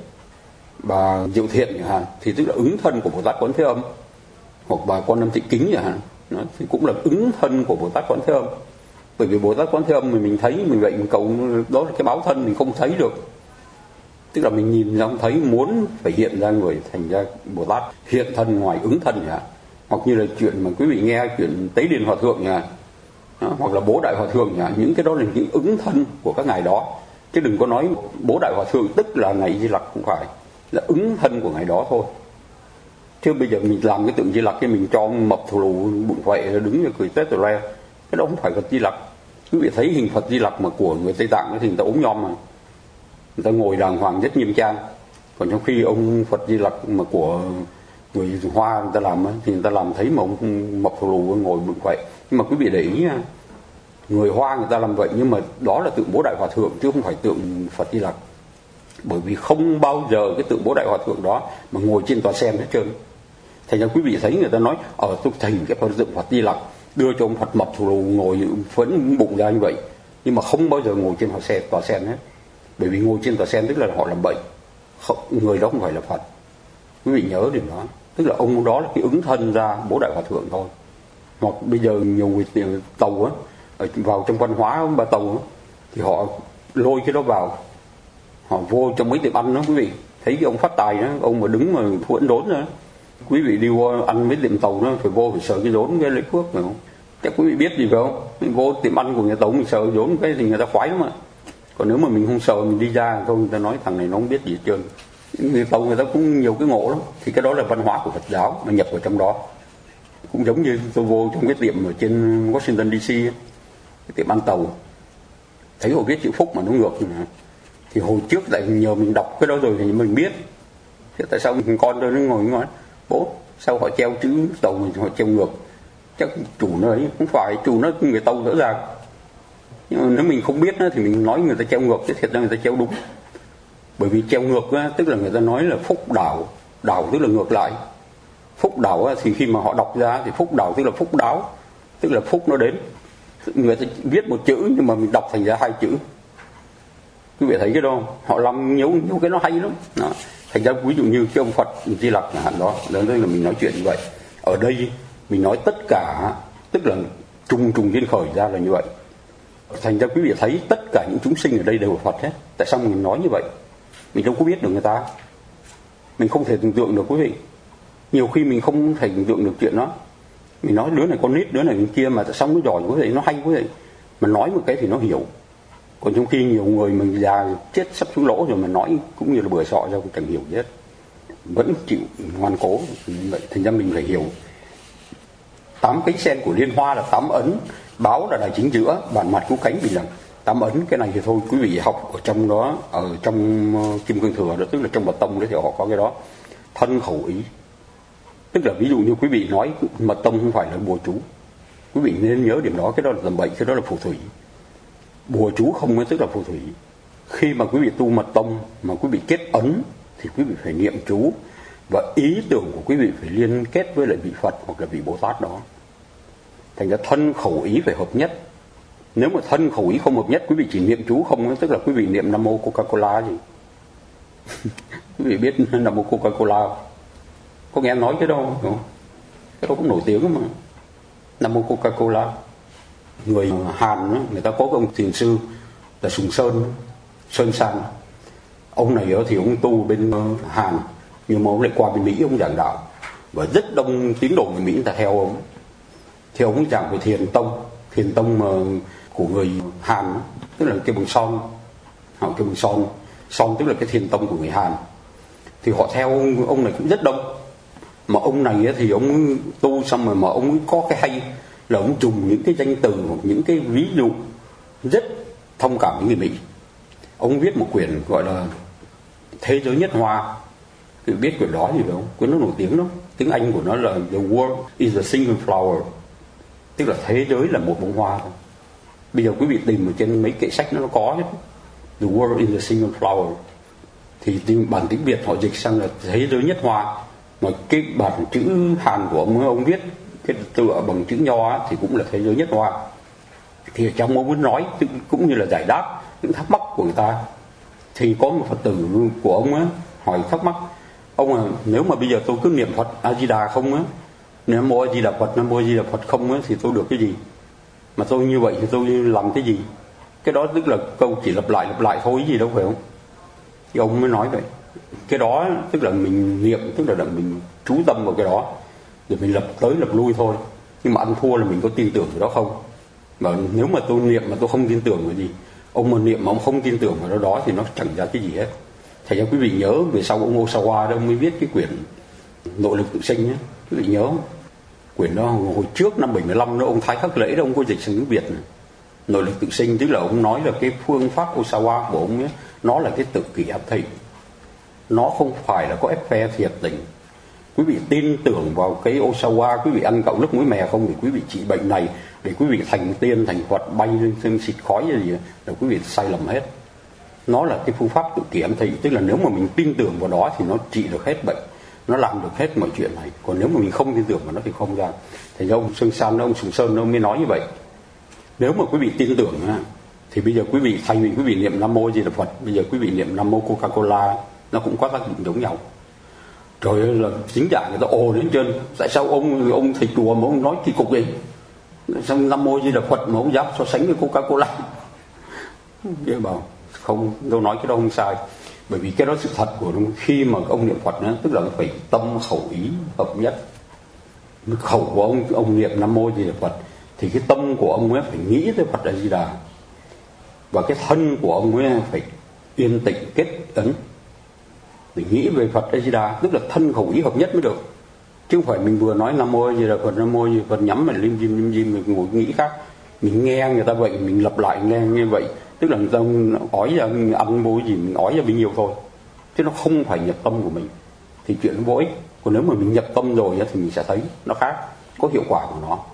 Bà Diệu Thiện chẳng hạn, thì tức là ứng thân của Bồ Tát Quán Thế Âm. Hoặc bà Quan Âm Thị Kính chẳng hạn, thì cũng là ứng thân của Bồ Tát Quán Thế Âm. Bởi vì Bồ Tát Quán Thế Âm mình, mình thấy, mình vậy mình cầu, đó là cái báo thân mình không thấy được. Tức là mình nhìn ra không thấy, muốn phải hiện ra người, thành ra Bồ Tát hiện thân ngoài ứng thân nhỉ. Hoặc như là chuyện mà quý vị nghe chuyện Tế Điền Hòa Thượng nhỉ, hoặc là Bố Đại Hòa Thượng nhỉ, những cái đó là những ứng thân của các ngài đó. Chứ đừng có nói Bố Đại Hòa Thượng tức là ngày Di Lặc, không phải, là ứng thân của ngài đó thôi. Chứ bây giờ mình làm cái tượng Di Lặc, cái mình cho ông mập thù lù bụng vậy đứng như cười tết rồi le, cái đó không phải Phật Di Lặc. Quý vị thấy hình Phật Di Lặc mà của người Tây Tạng thì người ta ốm nhom mà, người ta ngồi đàng hoàng rất nghiêm trang. Còn trong khi ông Phật Di Lặc mà của người Hoa người ta làm thì người ta làm thấy mà ông mập thù lù ngồi bụng vậy. Nhưng mà quý vị để ý nha, người Hoa người ta làm vậy, nhưng mà đó là tượng Bố Đại Hòa Thượng chứ không phải tượng Phật Di Lặc. Bởi vì không bao giờ cái tượng Bố Đại Hòa Thượng đó mà ngồi trên tòa sen hết trơn. Thành ra quý vị thấy người ta nói ở tôi thành cái Phật tượng Phật Di Lặc, đưa cho ông Phật mập thù lù ngồi phấn bụng ra như vậy, nhưng mà không bao giờ ngồi trên tòa sen, tòa sen hết. Bởi vì ngồi trên tòa sen tức là họ làm bệnh, không, người đó không phải là Phật. Quý vị nhớ điểm đó. tức là ông đó là cái ứng thân ra Bố Đại Hòa Thượng thôi. Hoặc bây giờ nhiều người tiền tàu á, vào trong văn hóa Ba Tàu á, thì họ lôi cái đó vào, họ vô trong mấy tiệm ăn đó quý vị, thấy cái ông phát tài đó, ông mà đứng mà thuẫn đốn đó, quý vị đi vô ăn mấy tiệm tàu đó phải vô phải sờ cái rốn cái lấy phước phải không? Chắc quý vị biết gì phải không? Mình vô tiệm ăn của người Tàu mình sờ rốn cái thì người ta khoái lắm mà. Còn nếu mà mình không sờ mình đi ra thôi, người ta nói thằng này nó không biết gì hết trơn. Người Tàu người ta cũng nhiều cái ngộ lắm, thì cái đó là văn hóa của Phật giáo mà nhập vào trong đó. Cũng giống như tôi vô trong cái tiệm ở trên Washington đê xê, cái tiệm ăn Tàu, thấy họ viết chữ Phúc mà nó ngược, thì hồi trước tại nhờ mình đọc cái đó rồi thì mình biết. Thế tại sao mình con tôi nó ngồi nói bố sao họ treo chữ Tàu mình họ treo ngược? Chắc chủ nó ấy, không phải chủ nó người Tàu rõ ràng. Nhưng mà nếu mình không biết đó, thì mình nói người ta treo ngược, chứ thiệt ra người ta treo đúng. Bởi vì treo ngược á, tức là người ta nói là phúc đảo, đảo tức là ngược lại. Phúc đảo á, thì khi mà họ đọc ra thì phúc đảo tức là phúc đáo, tức là phúc nó đến. Người ta viết một chữ nhưng mà mình đọc thành ra hai chữ. Quý vị thấy cái đó, họ làm nhiều, nhiều cái nó hay lắm. Đó. Thành ra ví dụ như cái ông Phật Di Lặc chẳng hạn đó, đó là mình nói chuyện như vậy. Ở đây mình nói tất cả, tức là trùng trùng liên khởi ra là như vậy. Thành ra quý vị thấy tất cả những chúng sinh ở đây đều là Phật hết. Tại sao mình nói như vậy? Mình đâu có biết được người ta, mình không thể tưởng tượng được quý vị. Nhiều khi mình không thể tưởng tượng được chuyện đó. Mình nói đứa này con nít, đứa này con kia mà tại sao nó giỏi quý vị, nó hay quý vị. Mà nói một cái thì nó hiểu. Còn trong khi nhiều người mình già chết sắp xuống lỗ rồi mà nói cũng như là bừa sọ ra cũng chẳng hiểu gì hết, vẫn chịu ngoan cố. Thành ra mình phải hiểu. Tám cánh sen của liên hoa là tám ấn, báo là đài chính giữa, bản mặt cứu cánh bình đẳng. Tám ấn cái này thì thôi quý vị học ở trong đó, ở trong uh, Kim Cương Thừa đó, tức là trong Mật Tông đấy thì họ có cái đó. Thân khẩu ý, tức là ví dụ như quý vị nói Mật Tông không phải là bùa chú, quý vị nên nhớ điểm đó. Cái đó là tầm bậy, cái đó là phù thủy. Bùa chú không mới tức là phù thủy. Khi mà quý vị tu Mật Tông mà quý vị kết ấn thì quý vị phải niệm chú, và ý tưởng của quý vị phải liên kết với lại vị Phật hoặc là vị Bồ Tát đó. Thành ra thân khẩu ý phải hợp nhất. Nếu mà thân khẩu ý không hợp nhất, quý vị chỉ niệm chú không, tức là quý vị niệm Nam Mô Coca-Cola gì. Quý vị biết Nam Mô Coca-Cola không? Có nghe nói cái đó không? Cái đó cũng nổi tiếng mà. Nam Mô Coca-Cola. Người Hàn đó, người ta có cái ông thiền sư là Sùng Sơn, Sơn San. Ông này thì ông tu bên Hàn, nhưng mà ông lại qua bên Mỹ ông giảng đạo, và rất đông tín đồ người Mỹ người ta theo ông. Thì ông giảng về thiền tông, thiền tông mà của người Hàn, tức là cái bằng son, họ cái bằng son, son tức là cái thiền tông của người Hàn. Thì họ theo ông, ông này cũng rất đông. Mà ông này thì ông tu xong rồi mà ông có cái hay là ông dùng những cái danh từ hoặc những cái ví dụ rất thông cảm với người Mỹ. Ông viết một quyển gọi là Thế Giới Nhất Hoa. Quý biết quyển đó gì không? Quyển nó nổi tiếng lắm. Tiếng Anh của nó là The World is a Single Flower, tức là thế giới là một bông hoa thôi. Bây giờ quý vị tìm ở trên mấy kệ sách nó, nó có hết. The World is a Single Flower. Thì bản tiếng Việt họ dịch sang là Thế Giới Nhất Hoa. Mà cái bản chữ Hàn của ông ông viết cái tựa bằng chữ nho á, thì cũng là Thế Giới Nhất Hoa. Thì ở trong ông muốn nói cũng như là giải đáp những thắc mắc của người ta. Thì có một Phật tử của ông á hỏi thắc mắc: ông à, nếu mà bây giờ tôi cứ niệm Phật A Di Đà không á, Nam Mô A Di Đà Phật, Nam Mô A Di Đà Phật không á, thì tôi được cái gì? Mà tôi như vậy thì tôi làm cái gì? Cái đó tức là câu chỉ lặp lại lặp lại thôi gì đâu phải không? Thì ông mới nói vậy. Cái đó tức là mình niệm, tức là mình chú tâm vào cái đó, rồi mình lập tới lập lui thôi. Nhưng mà ăn thua là mình có tin tưởng vào đó không? Mà nếu mà tôi niệm mà tôi không tin tưởng vào gì, ông mà niệm mà ông không tin tưởng vào đó, đó thì nó chẳng ra cái gì hết. Thành ra quý vị nhớ về sau ông Osawa đó ông mới viết cái quyển Nội Lực Tự Sinh nhé. Quý vị nhớ quyển đó hồi trước năm bảy mươi lăm đó, ông Thái Khắc Lễ đó ông có dịch sang tiếng Việt này. Nội Lực Tự Sinh tức là ông nói là cái phương pháp Osawa của ông ấy, nó là cái tự kỷ áp thị, nó không phải là có ép phe thiệt tình. Quý vị tin tưởng vào cái Osawa, quý vị ăn cậu nước muối mè không thì quý vị trị bệnh này để quý vị thành tiên thành Phật bay lên xịt khói gì là quý vị sai lầm hết. Nó là cái phương pháp tự kỷ ám thị, tức là nếu mà mình tin tưởng vào đó thì nó trị được hết bệnh, nó làm được hết mọi chuyện này. Còn nếu mà mình không tin tưởng vào nó thì không ra. Thì ông Sơn San, ông Sùng Sơn ông mới nói như vậy. Nếu mà quý vị tin tưởng thì bây giờ quý vị thay vì quý vị niệm Nam Mô Di Đà Phật, bây giờ quý vị niệm Nam Mô Coca-Cola, nó cũng có tác dụng giống nhau. Trời ơi, là chính giả người ta ồ đến chân. Tại sao ông ông thầy chùa mà ông nói kỳ cục gì? Sao Nam Mô Di Đà Phật mà ông dám so sánh với Coca-Cola? Cái bảo không, tôi nói cái đó không sai. Bởi vì cái đó sự thật của nó. Khi mà ông niệm Phật nữa, tức là phải tâm khẩu ý hợp nhất. Khẩu của ông ông niệm Nam Mô Di Đà Phật thì cái tâm của ông ấy phải nghĩ tới Phật A Di Đà, và cái thân của ông ấy phải yên tĩnh kết ấn để nghĩ về Phật A Di Đà, tức là thân khẩu ý hợp nhất mới được. Chứ không phải mình vừa nói Nam Mô A Di Đà Phật, Nam Mô A Di Đà Phật nhắm mà lim dim lim dim mình ngồi nghĩ khác. Mình nghe người ta vậy mình lặp lại nghe như vậy, tức là người ta ói ra ăn bôi gì mình ói ra bấy nhiêu thôi, chứ nó không phải nhập tâm của mình, thì chuyện nó vô ích. Còn nếu mà mình nhập tâm rồi thì mình sẽ thấy nó khác, có hiệu quả của nó.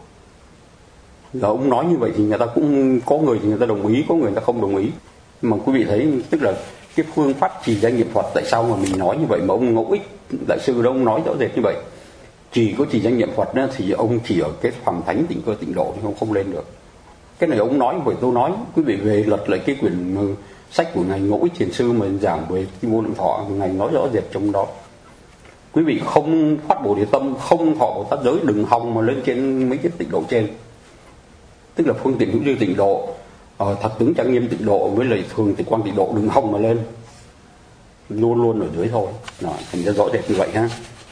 Giờ ông nói như vậy thì người ta cũng có người thì người ta đồng ý, có người người ta không đồng ý. Mà quý vị thấy, tức là cái phương pháp trì danh niệm Phật, tại sao mà mình nói như vậy mà ông Ngẫu Ích đại sư đó ông nói rõ rệt như vậy. Chỉ có trì danh niệm Phật đó, thì ông chỉ ở cái phàm thánh tịnh cơ tịnh độ thì ông không lên được. Cái này ông nói vậy tôi nói, quý vị về lật lại cái quyển sách của ngài Ngẫu Ích Thiền sư mà giảng về cái vô lượng thọ, ngài nói rõ rệt trong đó. Quý vị không phát Bồ Đề tâm, không thọ Bồ Tát giới, đừng hòng mà lên trên mấy cái tịnh độ trên, tức là phương tiện hữu dư tịnh độ, ờ, thật tướng trang nghiêm tịnh độ với lại thường tịch quan tịnh độ, đừng hòng mà lên, luôn luôn ở dưới thôi. Đó, thành ra rõ rệt như vậy ha.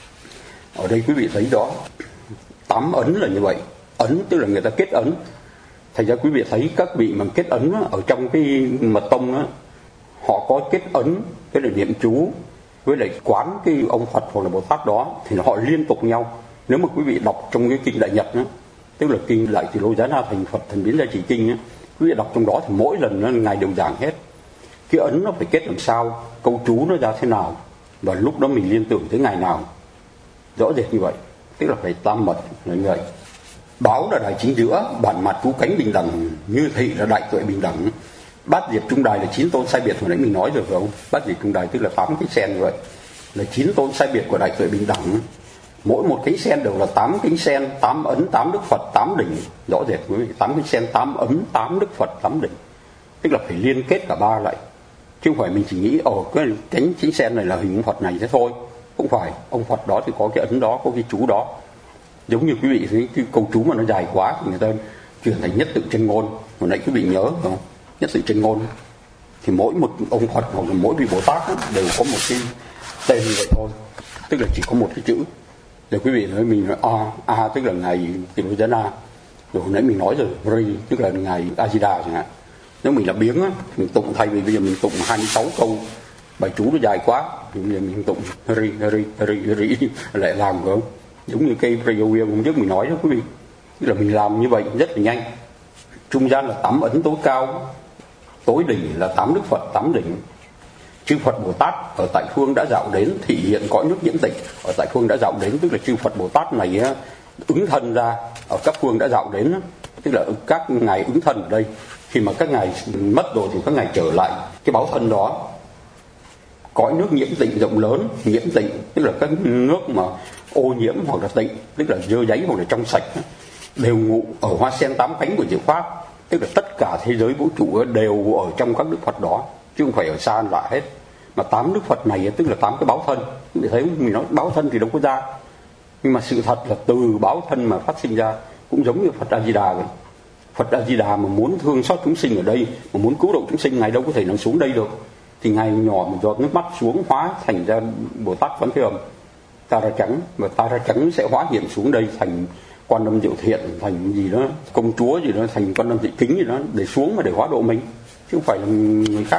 Ở đây quý vị thấy đó, tám ấn là như vậy. Ấn tức là người ta kết ấn. Thành ra quý vị thấy các vị mà kết ấn đó, ở trong cái mật tông đó, họ có kết ấn cái là niệm chú với lại quán cái ông Phật hoặc là Bồ Tát đó, thì họ liên tục nhau. Nếu mà quý vị đọc trong cái kinh Đại Nhật đó, tức là kinh Đại Từ Lô Giá Na Thành Phật Thần Biến Gia Trì Kinh á, quý vị đọc trong đó thì mỗi lần nó ngài đều giảng hết cái ấn nó phải kết làm sao, câu chú nó ra thế nào, và lúc đó mình liên tưởng tới ngày nào, rõ rệt như vậy. Tức là phải tam mật là như vậy. Báo là đại chính giữa, bản mặt cứu cánh bình đẳng, như thị là đại tuệ bình đẳng. Bát diệp trung đài là chín tôn sai biệt, hồi nãy mình nói rồi phải không? Bát diệp trung đài tức là tám cái sen như vậy, là chín tôn sai biệt của đại tuệ bình đẳng. Mỗi một cánh sen đều là tám cánh sen, tám ấn, tám đức Phật, tám đỉnh. Rõ rệt quý vị, tám cánh sen, tám ấn, tám đức Phật, tám đỉnh. Tức là phải liên kết cả ba lại. Chứ không phải mình chỉ nghĩ ồ cái cánh cánh sen này là hình ông Phật này thế thôi. Không phải, ông Phật đó thì có cái ấn đó, có cái chú đó. Giống như quý vị thấy cái câu chú mà nó dài quá thì người ta chuyển thành nhất tự chân ngôn. Hồi nãy quý vị nhớ không? Nhất tự chân ngôn. Thì mỗi một ông Phật hoặc là mỗi vị Bồ Tát đều có một cái tên như vậy thôi. Tức là chỉ có một cái chữ. Rồi quý vị nói mình nói A, A tức là ngài Tỳ Lô Giá Na. Rồi hồi nãy mình nói rồi, Ri tức là ngài A Di Đà chẳng hạn. Nếu mình là biếng á, mình tụng thay vì bây giờ mình tụng hai mươi sáu câu bài chú nó dài quá, thì bây giờ mình tụng Ri Ri Ri Ri lại làm không? Giống như cây Prayovia hôm trước mình nói đó quý vị. Tức là mình làm như vậy rất là nhanh. Trung gian là tám ấn tối cao, tối đỉnh là tám đức Phật, tám đỉnh. Chư Phật Bồ Tát ở tại phương đã dạo đến thị hiện cõi nước nhiễm tịch. Ở tại phương đã dạo đến tức là chư Phật Bồ Tát này á, ứng thân ra ở các phương đã dạo đến, tức là các ngài ứng thân ở đây. Khi mà các ngài mất rồi thì các ngài trở lại cái báo thân đó. Cõi nước nhiễm tịnh rộng lớn, nhiễm tịnh tức là các nước mà ô nhiễm hoặc là tịnh, tức là dơ giấy hoặc là trong sạch, đều ngụ ở hoa sen tám cánh của diệu pháp. Tức là tất cả thế giới vũ trụ đều ở trong các đức Phật đó, chứ không phải ở xa lạ hết. Mà tám đức Phật này tức là tám cái báo thân. Để thấy mình nói báo thân thì đâu có ra, nhưng mà sự thật là từ báo thân mà phát sinh ra. Cũng giống như Phật A Di Đà vậy. Phật A Di Đà mà muốn thương xót chúng sinh ở đây, mà muốn cứu độ chúng sinh, ngài đâu có thể nào xuống đây được. Thì ngài nhỏ một giọt nước mắt xuống hóa thành ra Bồ Tát Quán Thế Âm Tara Trắng, và Tara Trắng sẽ hóa hiện xuống đây thành Quan Âm Diệu Thiện, thành gì đó công chúa gì đó, thành Quan Âm Thị Kính gì đó, để xuống mà để hóa độ mình, chứ không phải là người khác.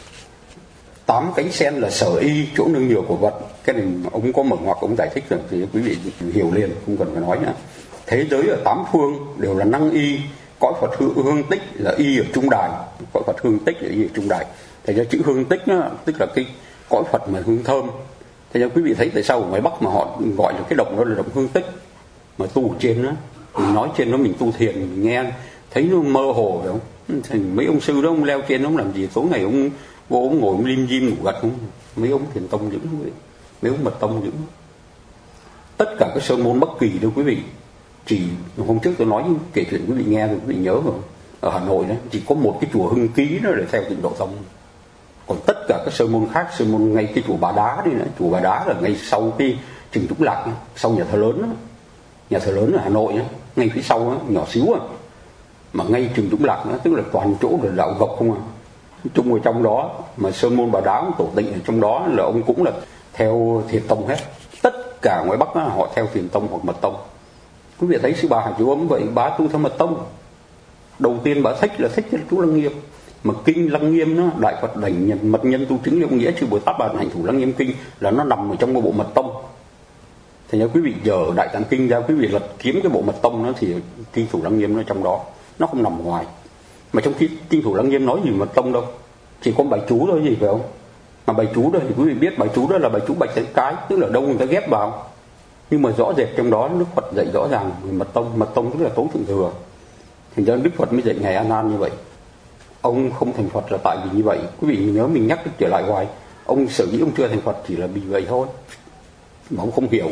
Tám cánh sen là sở y, chỗ nương nhờ của vật. Cái này ông có mở ngoặc ông giải thích rồi thì quý vị hiểu liền, không cần phải nói nữa. Thế giới ở tám phương đều là năng y. Cõi Phật hương, hương tích là y ở trung đài. Cõi Phật hương tích là y ở trung đài. Thành ra chữ hương tích đó, tức là cái cõi Phật mà hương thơm. Thành ra quý vị thấy tại sao ở ngoài Bắc mà họ gọi là cái động đó là động hương tích. Mà tu ở trên đó, mình nói trên đó mình tu thiền, mình nghe thấy nó mơ hồ phải không? Thì mấy ông sư đó ông leo trên ông làm gì? Tối ngày ông vô ông ngồi ông lim dim ngủ gật không? Mấy ông thiền tông dữ, mấy ông mật tông dữ. Tất cả các sơn môn bất kỳ đâu quý vị. Chỉ hôm trước tôi nói kể chuyện quý vị nghe rồi quý vị nhớ rồi. Ở Hà Nội đó chỉ có một cái chùa Hưng Ký đó để theo Tịnh Độ Tông. Còn tất cả các sơn môn khác, sơn môn ngay cái chùa Bà Đá đi nữa, chùa Bà Đá là ngay sau cái Trình Trúc Lạc, sau nhà thờ lớn đó. Nhà thờ lớn ở Hà Nội đó, ngay phía sau đó, nhỏ xíu à. Mà ngay Trường Trúc Lạc đó, tức là toàn chỗ là đạo gộc không à. Chung ở trong đó, mà sơn môn Bà Đá tổ tịnh ở trong đó là ông cũng là theo Thiền tông hết. Tất cả ngoài Bắc đó, họ theo Thiền tông hoặc Mật tông. Quý vị thấy sư bà Hà Chú Ấm vậy, bà tu theo Mật tông. Đầu tiên bà thích là thích cho chú Lăng Nghiêm. Mà kinh Lăng Nghiêm nó, Đại Phật Đảnh Nhân Mật Nhân Tu Chứng Liệu Nghĩa Chư Bồ Tát Bà Hành Thủ Lăng Nghiêm Kinh là nó nằm ở trong một bộ Mật tông. Thì nhớ quý vị giờ Đại Tạng Kinh ra, quý vị lật kiếm cái bộ Mật tông nó thì kinh Thủ Lăng Nghiêm nó trong đó, nó không nằm ngoài. Mà trong khi kinh Thủ Lăng Nghiêm nói gì Mật tông đâu, chỉ có bài chú thôi gì phải không? Mà bài chú đó thì quý vị biết bài chú đó là bài chú bạch chữ cái, tức là đâu người ta ghép vào. Nhưng mà rõ rệt trong đó Đức Phật dạy rõ ràng Mật tông, Mật tông tức là tối thượng thừa. Thành ra Đức Phật mới dạy Ngài A Nan như vậy. Ông không thành Phật là tại vì như vậy. Quý vị nhớ mình nhắc trở lại hoài, ông sở dĩ ông chưa thành Phật chỉ là vì vậy thôi. Mà ông không hiểu.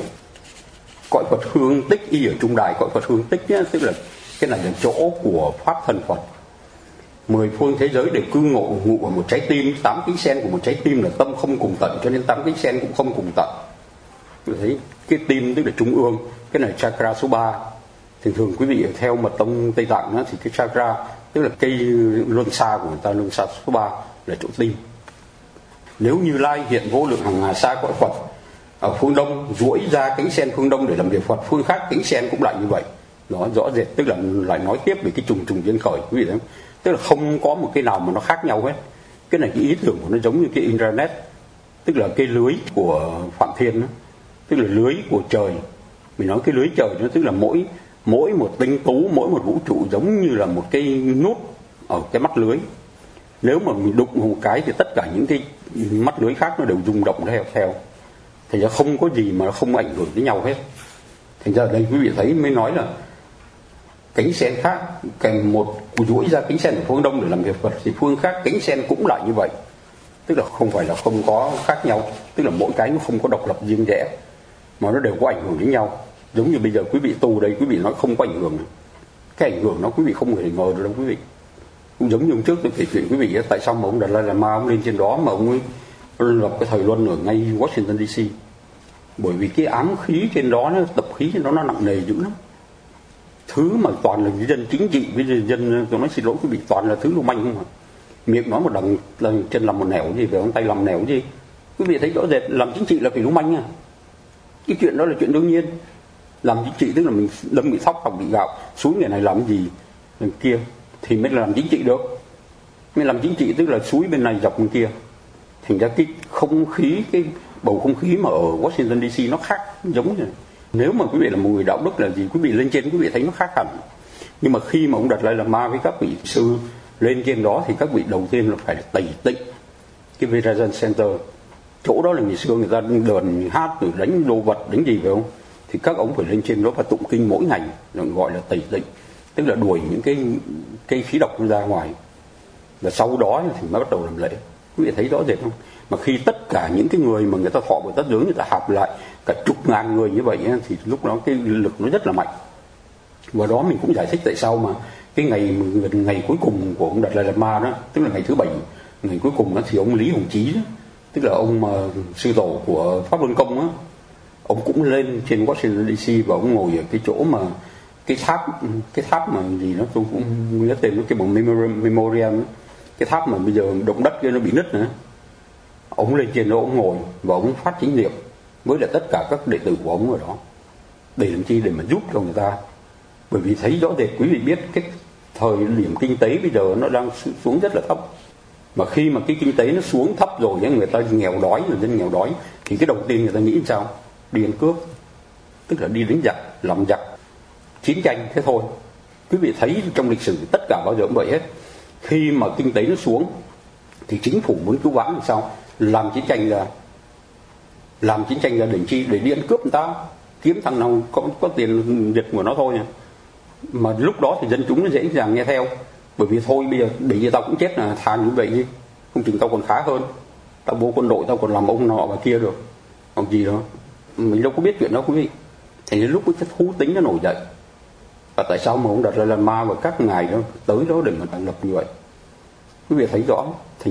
Cõi Phật hương tích y ở trung đại, cõi Phật hương tích nhá, tức là cái này là chỗ của pháp thân Phật. Mười phương thế giới đều cư ngụ ngụ ở một trái tim, tám cánh sen của một trái tim là tâm không cùng tận, cho nên tám cánh sen cũng không cùng tận. Thấy cái tim tức là trung ương, cái này chakra số ba. Thường thường quý vị theo Mật tông Tây Tạng đó, thì cái chakra tức là cây luân xa của người ta, luân xa số ba là chỗ tim. Nếu Như Lai hiện vô lượng hằng hà sa cõi Phật ở phương đông, duỗi ra cánh sen phương đông để làm việc Phật, phương khác cánh sen cũng lại như vậy. Đó rõ rệt, tức là lại nói tiếp về cái trùng trùng duyên khởi quý vị thấy không? Tức là không có một cái nào mà nó khác nhau hết. Cái này cái ý tưởng của nó giống như cái internet, tức là cái lưới của Phạm Thiên đó, tức là lưới của trời. Mình nói cái lưới trời nó tức là mỗi mỗi một tinh tú, mỗi một vũ trụ giống như là một cái nút ở cái mắt lưới. Nếu mà mình đụng một cái thì tất cả những cái mắt lưới khác nó đều rung động theo theo. Thành ra không có gì mà không ảnh hưởng đến nhau hết. Thành ra đây quý vị thấy mới nói là cánh sen khác, cành một duỗi ra cánh sen ở phương đông để làm việc Phật thì phương khác cánh sen cũng lại như vậy. Tức là không phải là không có khác nhau, tức là mỗi cái nó không có độc lập riêng rẽ mà nó đều có ảnh hưởng đến nhau. Giống như bây giờ quý vị tu đây, quý vị nói không có ảnh hưởng, cái ảnh hưởng nó quý vị không thể ngờ được đâu quý vị. Cũng giống như hôm trước tôi kể chuyện quý vị ấy, tại sao mà ông Đạt Lai Lama ông lên trên đó mà ông ấy lập cái thời luân ở ngay Washington đê xê. Bởi vì cái ám khí trên đó, nó tập khí trên đó nó nặng nề dữ lắm. Thứ mà toàn là dân chính trị với dân, tôi nói xin lỗi quý vị, toàn là thứ lưu manh không à. Miệng nói một đằng, lần chân làm một nẻo gì, về ông tay làm nẻo gì. Quý vị thấy rõ rệt, làm chính trị là phải lưu manh à. Cái chuyện đó là chuyện đương nhiên. Làm chính trị tức là mình đâm bị thóc hoặc bị gạo, suối người này làm gì người kia thì mới làm chính trị được. Mới làm chính trị tức là suối bên này dọc bên kia. Thành ra cái không khí, cái bầu không khí mà ở Washington đê xê nó khác giống như này. Nếu mà quý vị là một người đạo đức là gì, quý vị lên trên quý vị thấy nó khác hẳn. Nhưng mà khi mà ông Đạt Lai Lama với các vị sư lên trên đó thì các vị đầu tiên là phải tẩy tịnh cái Virajan Center. Chỗ đó là ngày xưa người ta đờn hát rồi đánh đồ vật đánh gì phải không? Thì các ông phải lên trên đó và tụng kinh mỗi ngày, gọi là tẩy tịnh, tức là đuổi những cái cây khí độc ra ngoài. Và sau đó thì mới bắt đầu làm lễ. Quý vị thấy rõ rệt không? Mà khi tất cả những cái người mà người ta thọ Bồ Tát giới người ta họp lại cả chục ngàn người như vậy thì lúc đó cái lực nó rất là mạnh. Và đó mình cũng giải thích tại sao mà cái ngày ngày cuối cùng của ông Đạt Lai Lama đó, tức là ngày thứ bảy, ngày cuối cùng đó thì ông Lý Hồng Chí đó, tức là ông mà sư tổ của Pháp Luân Công á, ông cũng lên trên Washington đê xê và ông ngồi ở cái chỗ mà cái tháp cái tháp mà gì đó tôi cũng nhớ tên nó, cái bằng memorial đó. Cái tháp mà bây giờ động đất kia nó bị nứt nữa, ông lên trên đó ông ngồi và ông phát chính niệm với lại tất cả các đệ tử của ông ở đó để làm chi, để mà giúp cho người ta. Bởi vì thấy rõ rệt quý vị biết cái thời điểm kinh tế bây giờ nó đang xuống rất là thấp, mà khi mà cái kinh tế nó xuống thấp rồi người ta nghèo đói, người dân nghèo đói thì cái đầu tiên người ta nghĩ sao? Đi ăn cướp, tức là đi đánh giặc, làm giặc, chiến tranh, thế thôi. Quý vị thấy trong lịch sử tất cả bao giờ cũng vậy hết. Khi mà kinh tế nó xuống thì chính phủ muốn cứu vãn làm sao? Làm chiến tranh ra, làm chiến tranh ra để chi? Để đi ăn cướp người ta, kiếm thằng nào có, có tiền giật của nó thôi nha. Mà lúc đó thì dân chúng nó dễ dàng nghe theo, bởi vì thôi bây giờ để như tao cũng chết là thà như vậy đi, không chừng tao còn khá hơn, tao vô quân đội tao còn làm ông nọ và kia được, còn gì đó. Mình đâu có biết chuyện đó quý vị. Thì đến lúc cái thú tính nó nổi dậy. Và tại sao mà ông Đạt Lai Lama và các ngài đó tới đó để mà thành lập như vậy? Quý vị thấy rõ. Thành ra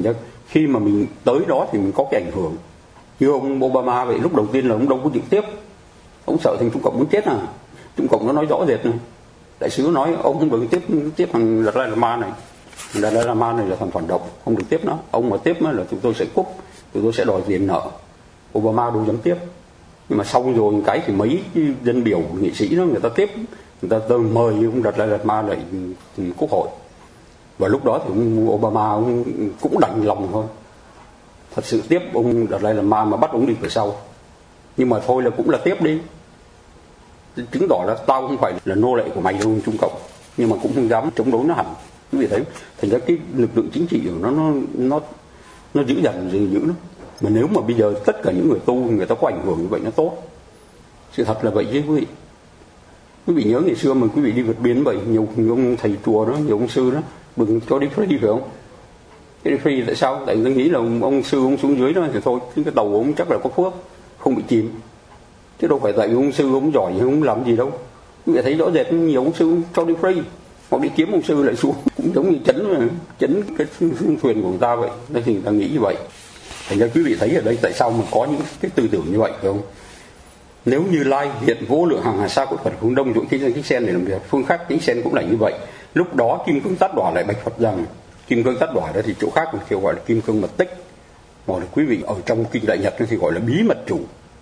Khi mà mình tới đó thì mình có cái ảnh hưởng. Như ông Obama vậy, lúc đầu tiên là ông đâu có trực tiếp, ông sợ thằng Trung Cộng muốn chết à. Trung Cộng nó nói rõ rệt này, đại sứ nói ông không được tiếp tiếp thằng Dalai Lama này, Dalai Lama này là thằng phản động, không được tiếp nó. Ông mà tiếp nó là chúng tôi sẽ cúp, chúng tôi sẽ đòi tiền nợ. Obama đâu dám tiếp. Nhưng mà xong rồi cái thì mấy dân biểu nghị sĩ đó người ta tiếp, người ta mời ông Dalai Lama lại quốc hội. Và lúc đó thì ông Obama ông cũng đành lòng thôi, thật sự tiếp ông Dalai Lama mà bắt ông đi về sau. Nhưng mà thôi là cũng là tiếp đi, chứng tỏ là tao không phải là nô lệ của mày đâu Trung Cộng. Nhưng mà cũng không dám chống đối nó hẳn. Quý vị thấy, thành ra cái lực lượng chính trị của nó nó nó nó dữ dằn dữ dữ nó. Mà nếu mà bây giờ tất cả những người tu người ta có ảnh hưởng như vậy nó tốt. Sự thật là vậy chứ quý vị. Quý vị nhớ ngày xưa mà quý vị đi vượt biên vậy, nhiều ông thầy chùa đó, nhiều ông sư đó đừng cho đi free phải không? Cái đi free tại sao? Tại tôi nghĩ là ông, ông sư ông xuống dưới đó thì thôi, cái tàu của ông chắc là có phước, không bị chìm. Chứ đâu phải tại ông sư ông giỏi ông làm gì đâu. Quý vị thấy rõ rệt nhiều ông sư cho đi free, hoặc đi kiếm ông sư lại xuống, cũng giống như chấn chấn cái thuyền của người ta vậy. Nên thì người ta nghĩ như vậy. Thành ra quý vị thấy ở đây tại sao mà có những cái tư tưởng như vậy phải không? Nếu Như Lai hiện vô lượng hàng hà sa của Phật hướng đông dội thế gian Kiết Sen để làm việc, phương khác Kiết Sen cũng là như vậy. Lúc đó Kim Cương Tát Đỏa lại bạch Phật rằng, Kim Cương Tát Đỏa đó thì chỗ khác thì gọi là Kim Cương Mật Tích, hoặc là quý vị ở trong kinh Đại Nhật thì gọi là bí mật chủ.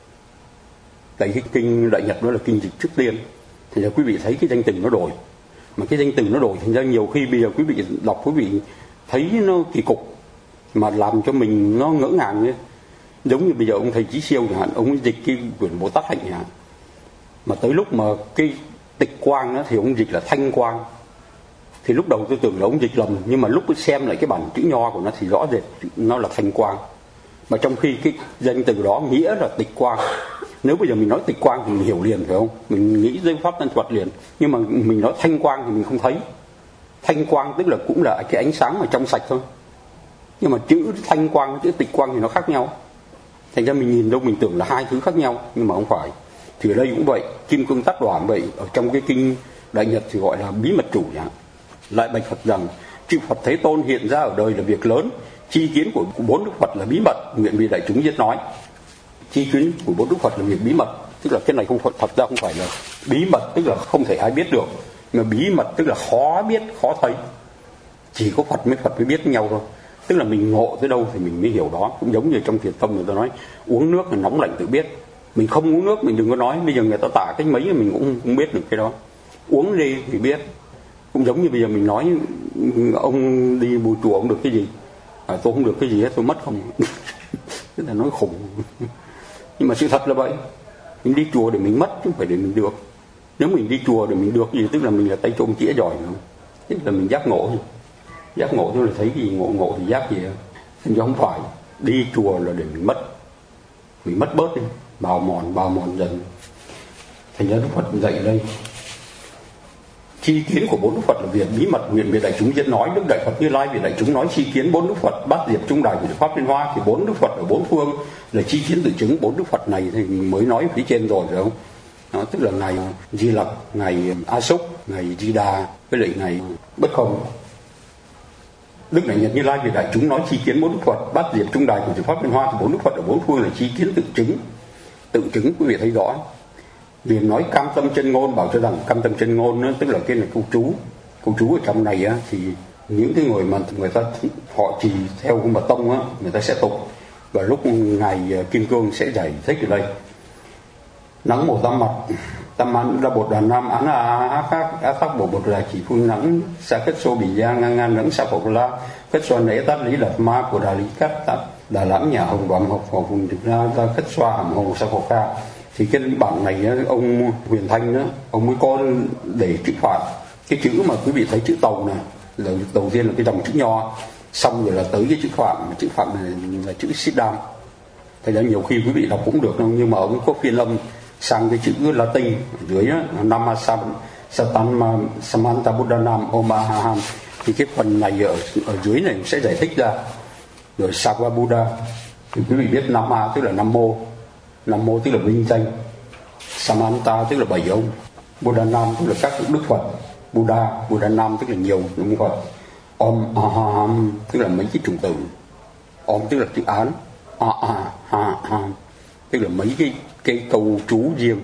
Tại cái kinh Đại Nhật đó là kinh dịch trước tiên. Thì ra quý vị thấy cái danh từ nó đổi, mà cái danh từ nó đổi thành ra nhiều khi bây giờ quý vị đọc quý vị thấy nó kỳ cục mà làm cho mình nó ngỡ ngàng như giống như bây giờ ông thầy Chí Siêu chẳng hạn, ông dịch cái quyển Bồ Tát Hạnh chẳng hạn, mà tới lúc mà cái tịch quang đó thì ông dịch là thanh quang. Thì lúc đầu tôi tưởng là ông dịch lầm, nhưng mà lúc tôi xem lại cái bản chữ nho của nó thì rõ rệt nó là thanh quang. Mà trong khi cái danh từ đó nghĩa là tịch quang. Nếu bây giờ mình nói tịch quang thì mình hiểu liền phải không? Mình nghĩ giới pháp tân thuật liền. Nhưng mà mình nói thanh quang thì mình không thấy. Thanh quang tức là cũng là cái ánh sáng mà trong sạch thôi. Nhưng mà chữ thanh quang, chữ tịch quang thì nó khác nhau. Thành ra mình nhìn đâu mình tưởng là hai thứ khác nhau, nhưng mà không phải. Thì ở đây cũng vậy, Kim Cương Tát Đỏa vậy, ở trong cái kinh Đại Nhật thì gọi là bí mật chủ nhá. Lại bạch Phật rằng, chư Phật Thế Tôn hiện ra ở đời là việc lớn, chi kiến của bốn Đức Phật là bí mật, nguyện vì đại chúng biết nói. Chi kiến của bốn Đức Phật là việc bí mật, tức là cái này không thật ra không phải là bí mật, tức là không thể ai biết được, mà bí mật tức là khó biết, khó thấy, chỉ có Phật mới Phật mới biết nhau thôi. Tức là mình ngộ tới đâu thì mình mới hiểu đó. Cũng giống như trong thiền tông người ta nói uống nước là nóng lạnh tự biết. Mình không uống nước mình đừng có nói. Bây giờ người ta tả cái mấy mình cũng không biết được cái đó. Uống đi thì biết. Cũng giống như bây giờ mình nói ông đi bùa chùa ông được cái gì, à, tôi không được cái gì hết, tôi mất không. Tức là nói khủng. Nhưng mà sự thật là vậy. Mình đi chùa để mình mất chứ không phải để mình được. Nếu mình đi chùa để mình được gì tức là mình là tay trộm chĩa giỏi không? Tức là mình giác ngộ. Giác ngộ tôi là thấy cái gì ngộ ngộ thì giác gì. Thành ra không phải đi chùa là để mình mất, mình mất bớt đi, bào mòn bào mòn dần. Thành ra Đức Phật dạy ở đây chi kiến của bốn Đức Phật là việc bí mật, nguyện về đại chúng diễn nói. Đức Đại Phật Như Lai về đại chúng nói chi kiến bốn Đức Phật, bát diệp trung đài của Pháp Liên Hoa. Thì bốn Đức Phật ở bốn phương là chi kiến tự chứng. Bốn Đức Phật này thì mới nói phía trên rồi phải không? Đó, tức là ngày Di Lặc, ngày A Xúc, ngày Di Đà với lại ngày Bất Không. Đức Đại Nhật Như Lai về đại chúng nói chi kiến bốn Đức Phật, bát diệp trung đài của Pháp Liên Hoa. Thì bốn Đức Phật ở bốn phương là chi kiến tự chứng. Tự chứng quý vị thấy rõ. Vì nói cam tâm chân ngôn, bảo cho rằng cam tâm chân ngôn đó, tức là cái này câu chú. Câu chú ở trong này á, thì những cái người mà người ta họ trì theo mật tông á, người ta sẽ tụng. Và lúc ngài Kim Cương sẽ giải thích ở đây. Nắng màu tam mặt, tam án ra bột đàn nam án á khác á khác bộ bột là chỉ phương nắng sa kết xô bị da ngang ngang nắng sa phộc la kết xoa nễ tát lý đạt ma của đà lý cắt tát đà lãm nhà hồng đoàn học vào vùng thực ra ra kết xoa hàm hồng sa phộc ca. Thì cái bản này ông Huyền Thanh đó, ông mới có để chữ Phạn. Cái chữ mà quý vị thấy chữ tàu này là đầu tiên là cái dòng chữ nho, xong rồi là tới cái chữ Phạn, chữ Phạn này là chữ Siddham. Thế ra nhiều khi quý vị đọc cũng được đâu, nhưng mà ông có phiên âm sang cái chữ Latin ở dưới á, Nama Satanma Samanta Buddhanam Omahaham. Thì cái phần này ở, ở dưới này sẽ giải thích ra. Rồi Sarva Buddha thì quý vị biết Nama tức là Nam Mô, Nam Mô tức là vinh danh, Samanta tức là bảy ông, Buddha Nam tức là các đức Phật, Buddha, Buddha Nam tức là nhiều đúng Phật, Om Aham tức là mấy cái chủng tử. Om tức là chữ án, a a ha ha, tức là mấy cái cái câu chú riêng.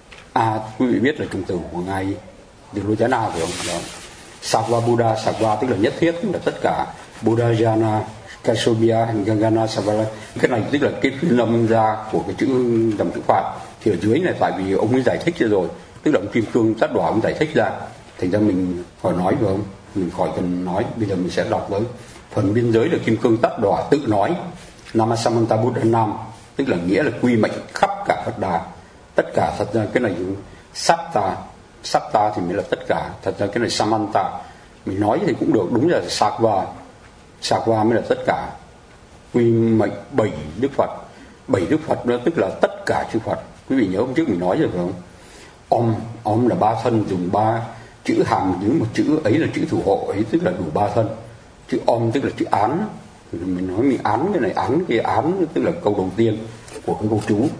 A quý vị biết là trùng từ của ngài Dilojana phải không? Đó. Sarva Buddha, Sarva tức là nhất thiết, tức là tất cả. Buddha Jana, Kasobia, Gangana, Savala. Cái này tức là cái phiên âm ra của cái chữ dòng chữ Phạn. Thì ở dưới này tại vì ông ấy giải thích ra rồi, tức là ông Kim Cương Tát Đọa ông giải thích ra, thành ra mình khỏi nói phải không? Mình khỏi cần nói. Bây giờ mình sẽ đọc với phần biên giới là Kim Cương Tát Đọa tự nói. Namasamanta Buddha Nam, tức là nghĩa là quy mệnh khắp cả Phật Đà. Tất cả thật ra cái này Satta, Satta thì mới là tất cả. Thật ra cái này Samanta, mình nói thì cũng được, đúng là Sakva, Sakva mới là tất cả. Quy mệnh bảy Đức Phật, bảy Đức Phật đó tức là tất cả chư Phật. Quý vị nhớ hôm trước mình nói rồi phải không? Om, Om là ba thân, dùng ba chữ hàm dưới một chữ ấy là chữ thủ hộ ấy, tức là đủ ba thân. Chữ Om tức là chữ án, mình nói mình án cái này án cái án, tức là câu đầu tiên của cái câu chú.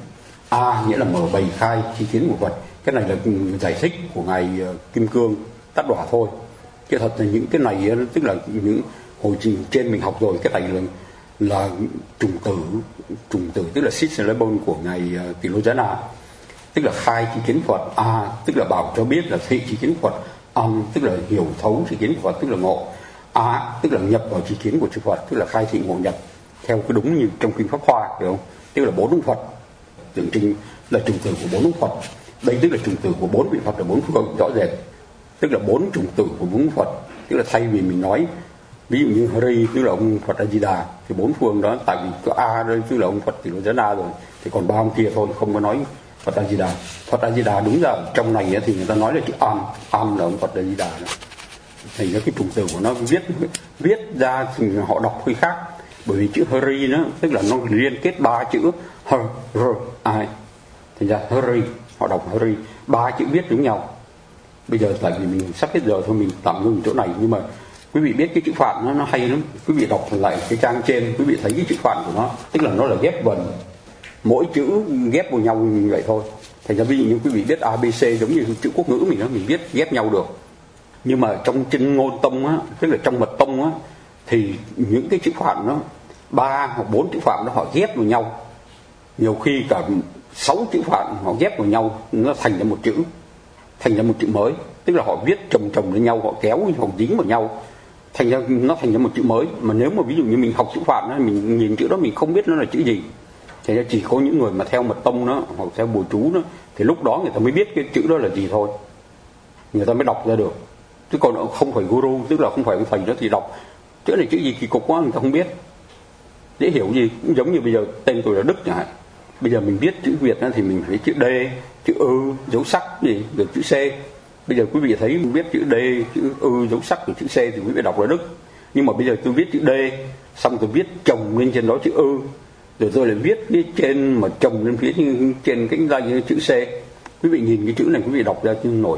A nghĩa là mở bày khai chi kiến của Phật. Cái này là giải thích của ngài Kim Cương Tát Đọa thôi. Cái thật là những cái này tức là những hồi trình trên mình học rồi, cái này là là trùng tử, trùng tử tức là syllable của ngài Tilojana, tức là khai chi kiến Phật. A tức là bảo cho biết là thị chi kiến Phật. Âm tức là hiểu thấu chi kiến của Phật, tức là ngộ. A tức là nhập vào chi kiến của chư Phật, tức là khai thị ngộ nhập theo cái đúng như trong kinh Pháp Hoa, hiểu không? Tức là bốn ông Phật, tượng trưng là trùng tử của bốn ông Phật. Đây tức là trùng tử của bốn vị Phật ở bốn phương rõ rệt, tức là bốn trùng tử của bốn Phật. Tức là thay vì mình nói ví dụ như Hari tức là ông Phật A Di Đà thì bốn phương đó, tại vì có A đây tức là ông Phật Tilojana rồi, thì còn ba ông kia thôi, không có nói Phật A Di Đà. Phật A Di Đà đúng ra trong này thì người ta nói là chữ Am, Am là ông Phật A Di Đà đó. Thì cái trùng từ của nó viết viết ra thì họ đọc hơi khác, bởi vì chữ Hari nó tức là nó liên kết ba chữ H, R, I, thành ra Hari họ đọc Hari, ba chữ viết giống nhau. Bây giờ tại vì mình sắp hết giờ thôi, mình tạm ngừng chỗ này, nhưng mà quý vị biết cái chữ Phạn nó nó hay lắm. Quý vị đọc lại cái trang trên, quý vị thấy cái chữ Phạn của nó, tức là nó là ghép vần, mỗi chữ ghép vào nhau như vậy thôi. Thành ra ví dụ như quý vị biết a bê xê giống như chữ quốc ngữ mình đó, mình viết ghép nhau được. Nhưng mà trong chân ngôn tông á, tức là trong mật tông á, thì những cái chữ Phạn nó ba hoặc bốn chữ Phạn đó họ ghép vào nhau, nhiều khi cả sáu chữ Phạn họ ghép vào nhau nó thành ra một chữ, thành ra một chữ mới. Tức là họ viết chồng chồng lên nhau, họ kéo họ dính vào nhau, thành ra nó thành ra một chữ mới. Mà nếu mà ví dụ như mình học chữ Phạn đó, mình nhìn chữ đó mình không biết nó là chữ gì, thì chỉ có những người mà theo mật tông đó hoặc theo bùa chú đó, thì lúc đó người ta mới biết cái chữ đó là gì thôi, người ta mới đọc ra được. Chứ còn không phải guru, tức là không phải ông thầy đó thì đọc chữ này chữ gì kỳ cục quá người ta không biết, dễ hiểu gì. Cũng giống như bây giờ tên tôi là Đức chẳng hạn, bây giờ mình viết chữ Việt đó, thì mình phải chữ D, chữ ư, dấu sắc gì, được chữ C. Bây giờ quý vị thấy mình viết chữ D, chữ ư, dấu sắc của chữ C thì quý vị đọc là Đức. Nhưng mà bây giờ tôi viết chữ D, xong tôi viết chồng lên trên đó chữ ư, rồi tôi lại viết phía trên mà chồng lên phía trên cái dây chữ C. Quý vị nhìn cái chữ này quý vị đọc ra chứ nổi,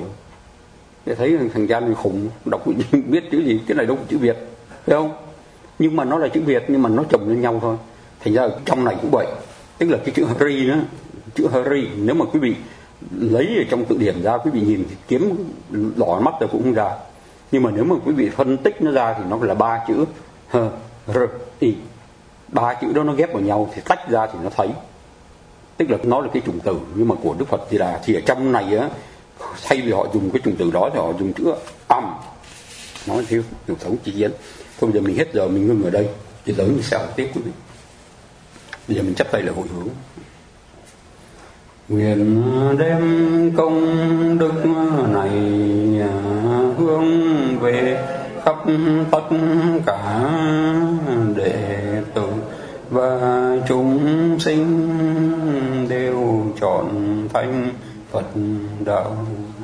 để thấy thằng cha này khủng, đọc biết chữ gì, cái này đâu phải chữ Việt, phải không? Nhưng mà nó là chữ Việt, nhưng mà nó chồng lên nhau thôi. Thành ra trong này cũng vậy, tức là cái chữ Hari đó, chữ Hari nếu mà quý vị lấy ở trong tự điển ra, quý vị nhìn thì kiếm lỏ mắt rồi cũng không ra. Nhưng mà nếu mà quý vị phân tích nó ra thì nó là ba chữ H, R, I. Ba chữ đó nó ghép vào nhau thì tách ra thì nó thấy, tức là nó là cái trùng từ. Nhưng mà của Đức Phật Di Đà thì ở trong này á, thay vì họ dùng cái trùng từ đó thì họ dùng chữ âm, nói thiếu hiểu thấu chi kiến. Thôi bây giờ mình hết giờ mình ngưng ở đây, thì tới mình sẽ học tiếp quý vị. Bây giờ mình chắp tay lại hội hướng. Nguyện đem công đức này hướng về khắp tất cả đệ tử và chúng sinh đều trọn thành Phật đạo.